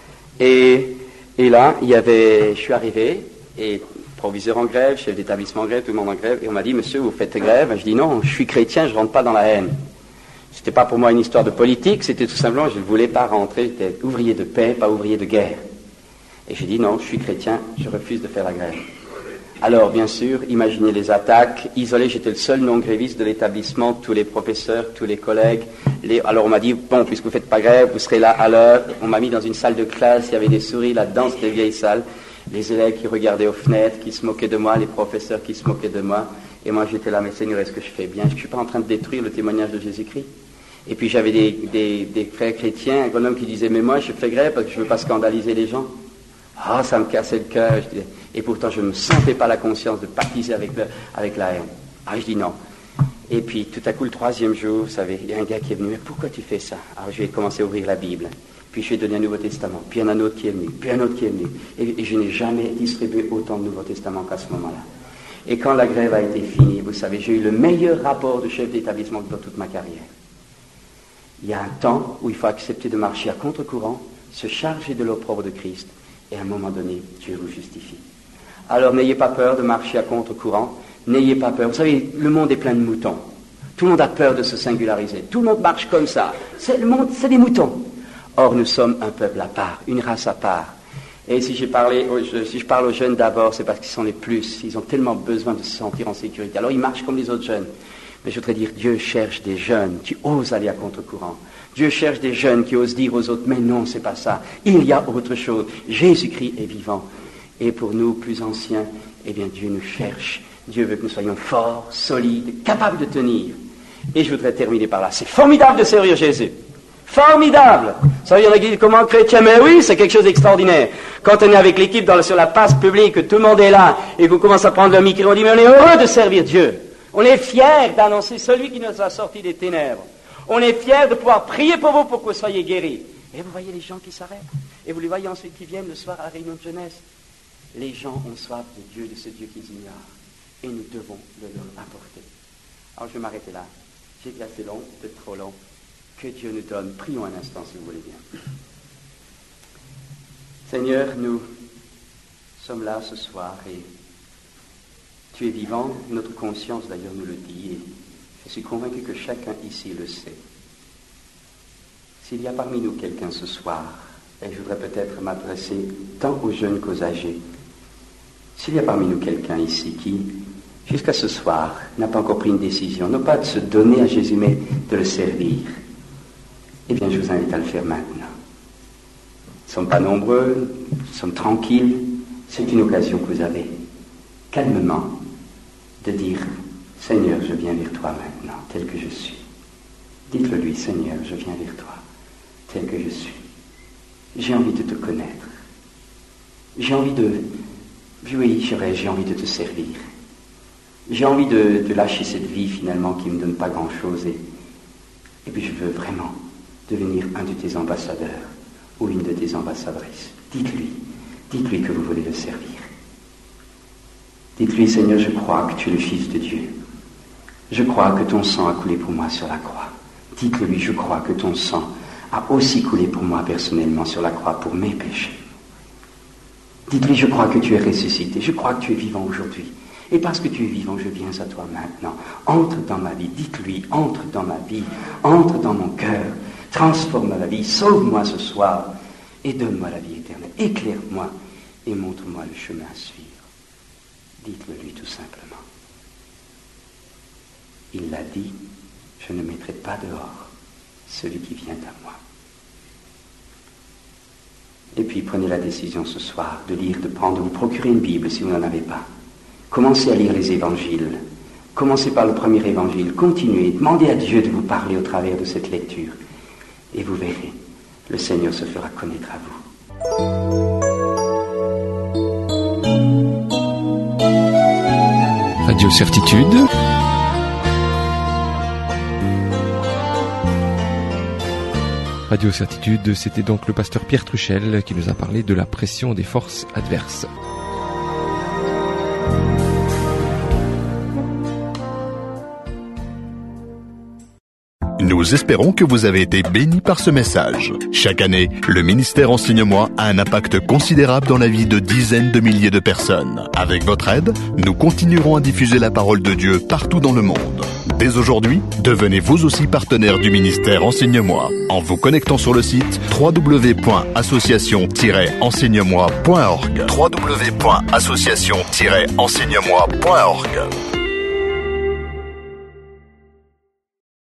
Et, et là, il y avait, je suis arrivé, et proviseur en grève, chef d'établissement en grève, tout le monde en grève, et on m'a dit, monsieur, vous faites grève? Je dis, non, je suis chrétien, je rentre pas dans la haine. C'était pas pour moi une histoire de politique, c'était tout simplement, je ne voulais pas rentrer, j'étais ouvrier de paix, pas ouvrier de guerre. Et j'ai dit, non, je suis chrétien, je refuse de faire la grève. Alors, bien sûr, imaginez les attaques. Isolé, j'étais le seul non-gréviste de l'établissement, tous les professeurs, tous les collègues. Les... Alors, on m'a dit, bon, puisque vous ne faites pas grève, vous serez là à l'heure. On m'a mis dans une salle de classe, il y avait des souris là-dedans, c'était une vieille salle. Les élèves qui regardaient aux fenêtres, qui se moquaient de moi, les professeurs qui se moquaient de moi. Et moi, j'étais là, mais Seigneur, est-ce que je fais bien? Je ne suis pas en train de détruire le témoignage de Jésus-Christ. Et puis, j'avais des, des, des frères chrétiens, un bonhomme qui disait, mais moi, je fais grève parce que je ne veux pas scandaliser les gens. Ah, ça me cassait le cœur. Je disais, et pourtant, je ne me sentais pas la conscience de pactiser avec, le, avec la haine. Ah, je dis non. Et puis, tout à coup, le troisième jour, vous savez, il y a un gars qui est venu. Mais pourquoi tu fais ça? Alors, je vais commencer à ouvrir la Bible. Puis, je vais donner un Nouveau Testament. Puis, il y en a un autre qui est venu. Puis, un autre qui est venu. Et, et je n'ai jamais distribué autant de Nouveaux Testaments qu'à ce moment-là. Et quand la grève a été finie, vous savez, j'ai eu le meilleur rapport de chef d'établissement dans toute ma carrière. Il y a un temps où il faut accepter de marcher à contre-courant, se charger de l'opprobre de Christ. Et à un moment donné, Dieu vous justifie. Alors n'ayez pas peur de marcher à contre-courant, n'ayez pas peur. Vous savez, le monde est plein de moutons. Tout le monde a peur de se singulariser. Tout le monde marche comme ça. C'est, le monde, c'est des moutons. Or, nous sommes un peuple à part, une race à part. Et si, j'ai parlé, si je parle aux jeunes d'abord, c'est parce qu'ils sont les plus. Ils ont tellement besoin de se sentir en sécurité. Alors ils marchent comme les autres jeunes. Mais je voudrais dire, Dieu cherche des jeunes qui osent aller à contre-courant. Dieu cherche des jeunes qui osent dire aux autres, mais non, c'est pas ça. Il y a autre chose. Jésus-Christ est vivant. Et pour nous, plus anciens, eh bien, Dieu nous cherche. Dieu veut que nous soyons forts, solides, capables de tenir. Et je voudrais terminer par là. C'est formidable de servir Jésus. Formidable. Ça veut dire, il y en a qui disent, comment chrétien? Mais oui, c'est quelque chose d'extraordinaire. Quand on est avec l'équipe dans, sur la place publique, que tout le monde est là, et qu'on commence à prendre le micro, on dit, mais on est heureux de servir Dieu. On est fiers d'annoncer celui qui nous a sortis des ténèbres. On est fiers de pouvoir prier pour vous pour que vous soyez guéris. Et vous voyez les gens qui s'arrêtent. Et vous les voyez ensuite qui viennent le soir à la réunion de jeunesse. Les gens ont soif de Dieu, de ce Dieu qu'ils ignorent. Et nous devons le leur apporter. Alors je vais m'arrêter là. J'ai été assez long, peut-être trop long. Que Dieu nous donne. Prions un instant si vous voulez bien. Seigneur, nous sommes là ce soir et tu es vivant. Notre conscience d'ailleurs nous le dit. Et je suis convaincu que chacun ici le sait. S'il y a parmi nous quelqu'un ce soir, et je voudrais peut-être m'adresser tant aux jeunes qu'aux âgés, s'il y a parmi nous quelqu'un ici qui, jusqu'à ce soir, n'a pas encore pris une décision, non pas de se donner à Jésus, mais de le servir, eh bien je vous invite à le faire maintenant. Nous ne sommes pas nombreux, nous sommes tranquilles, c'est une occasion que vous avez, calmement, de dire, Seigneur, je viens vers toi maintenant, tel que je suis. Dites-le lui, Seigneur, je viens vers toi, tel que je suis. J'ai envie de te connaître. J'ai envie de... Oui, j'ai envie de te servir. J'ai envie de, de lâcher cette vie, finalement, qui ne me donne pas grand-chose. Et, et puis, je veux vraiment devenir un de tes ambassadeurs ou une de tes ambassadrices. Dites-lui, dites-lui que vous voulez le servir. Dites-lui, Seigneur, je crois que tu es le Fils de Dieu. Je crois que ton sang a coulé pour moi sur la croix. Dites-le lui, je crois que ton sang a aussi coulé pour moi personnellement sur la croix pour mes péchés. Dites-lui, je crois que tu es ressuscité. Je crois que tu es vivant aujourd'hui. Et parce que tu es vivant, je viens à toi maintenant. Entre dans ma vie. Dites-lui, entre dans ma vie. Entre dans mon cœur. Transforme ma vie. Sauve-moi ce soir. Et donne-moi la vie éternelle. Éclaire-moi et montre-moi le chemin à suivre. Dites-le lui tout simplement. Il l'a dit, je ne mettrai pas dehors celui qui vient à moi. Et puis prenez la décision ce soir de lire, de prendre, de vous procurer une Bible si vous n'en avez pas. Commencez à lire les évangiles. Commencez par le premier évangile. Continuez, demandez à Dieu de vous parler au travers de cette lecture. Et vous verrez, le Seigneur se fera connaître à vous. Radio Certitude. Radio Certitude, c'était donc le pasteur Pierre Truchel qui nous a parlé de la pression des forces adverses. Nous espérons que vous avez été bénis par ce message. Chaque année, le ministère Enseigne-moi a un impact considérable dans la vie de dizaines de milliers de personnes. Avec votre aide, nous continuerons à diffuser la parole de Dieu partout dans le monde. Dès aujourd'hui, devenez vous aussi partenaire du ministère Enseigne-moi en vous connectant sur le site w w w point association tiret enseigne moi point org. w w w point association tiret enseigne moi point org.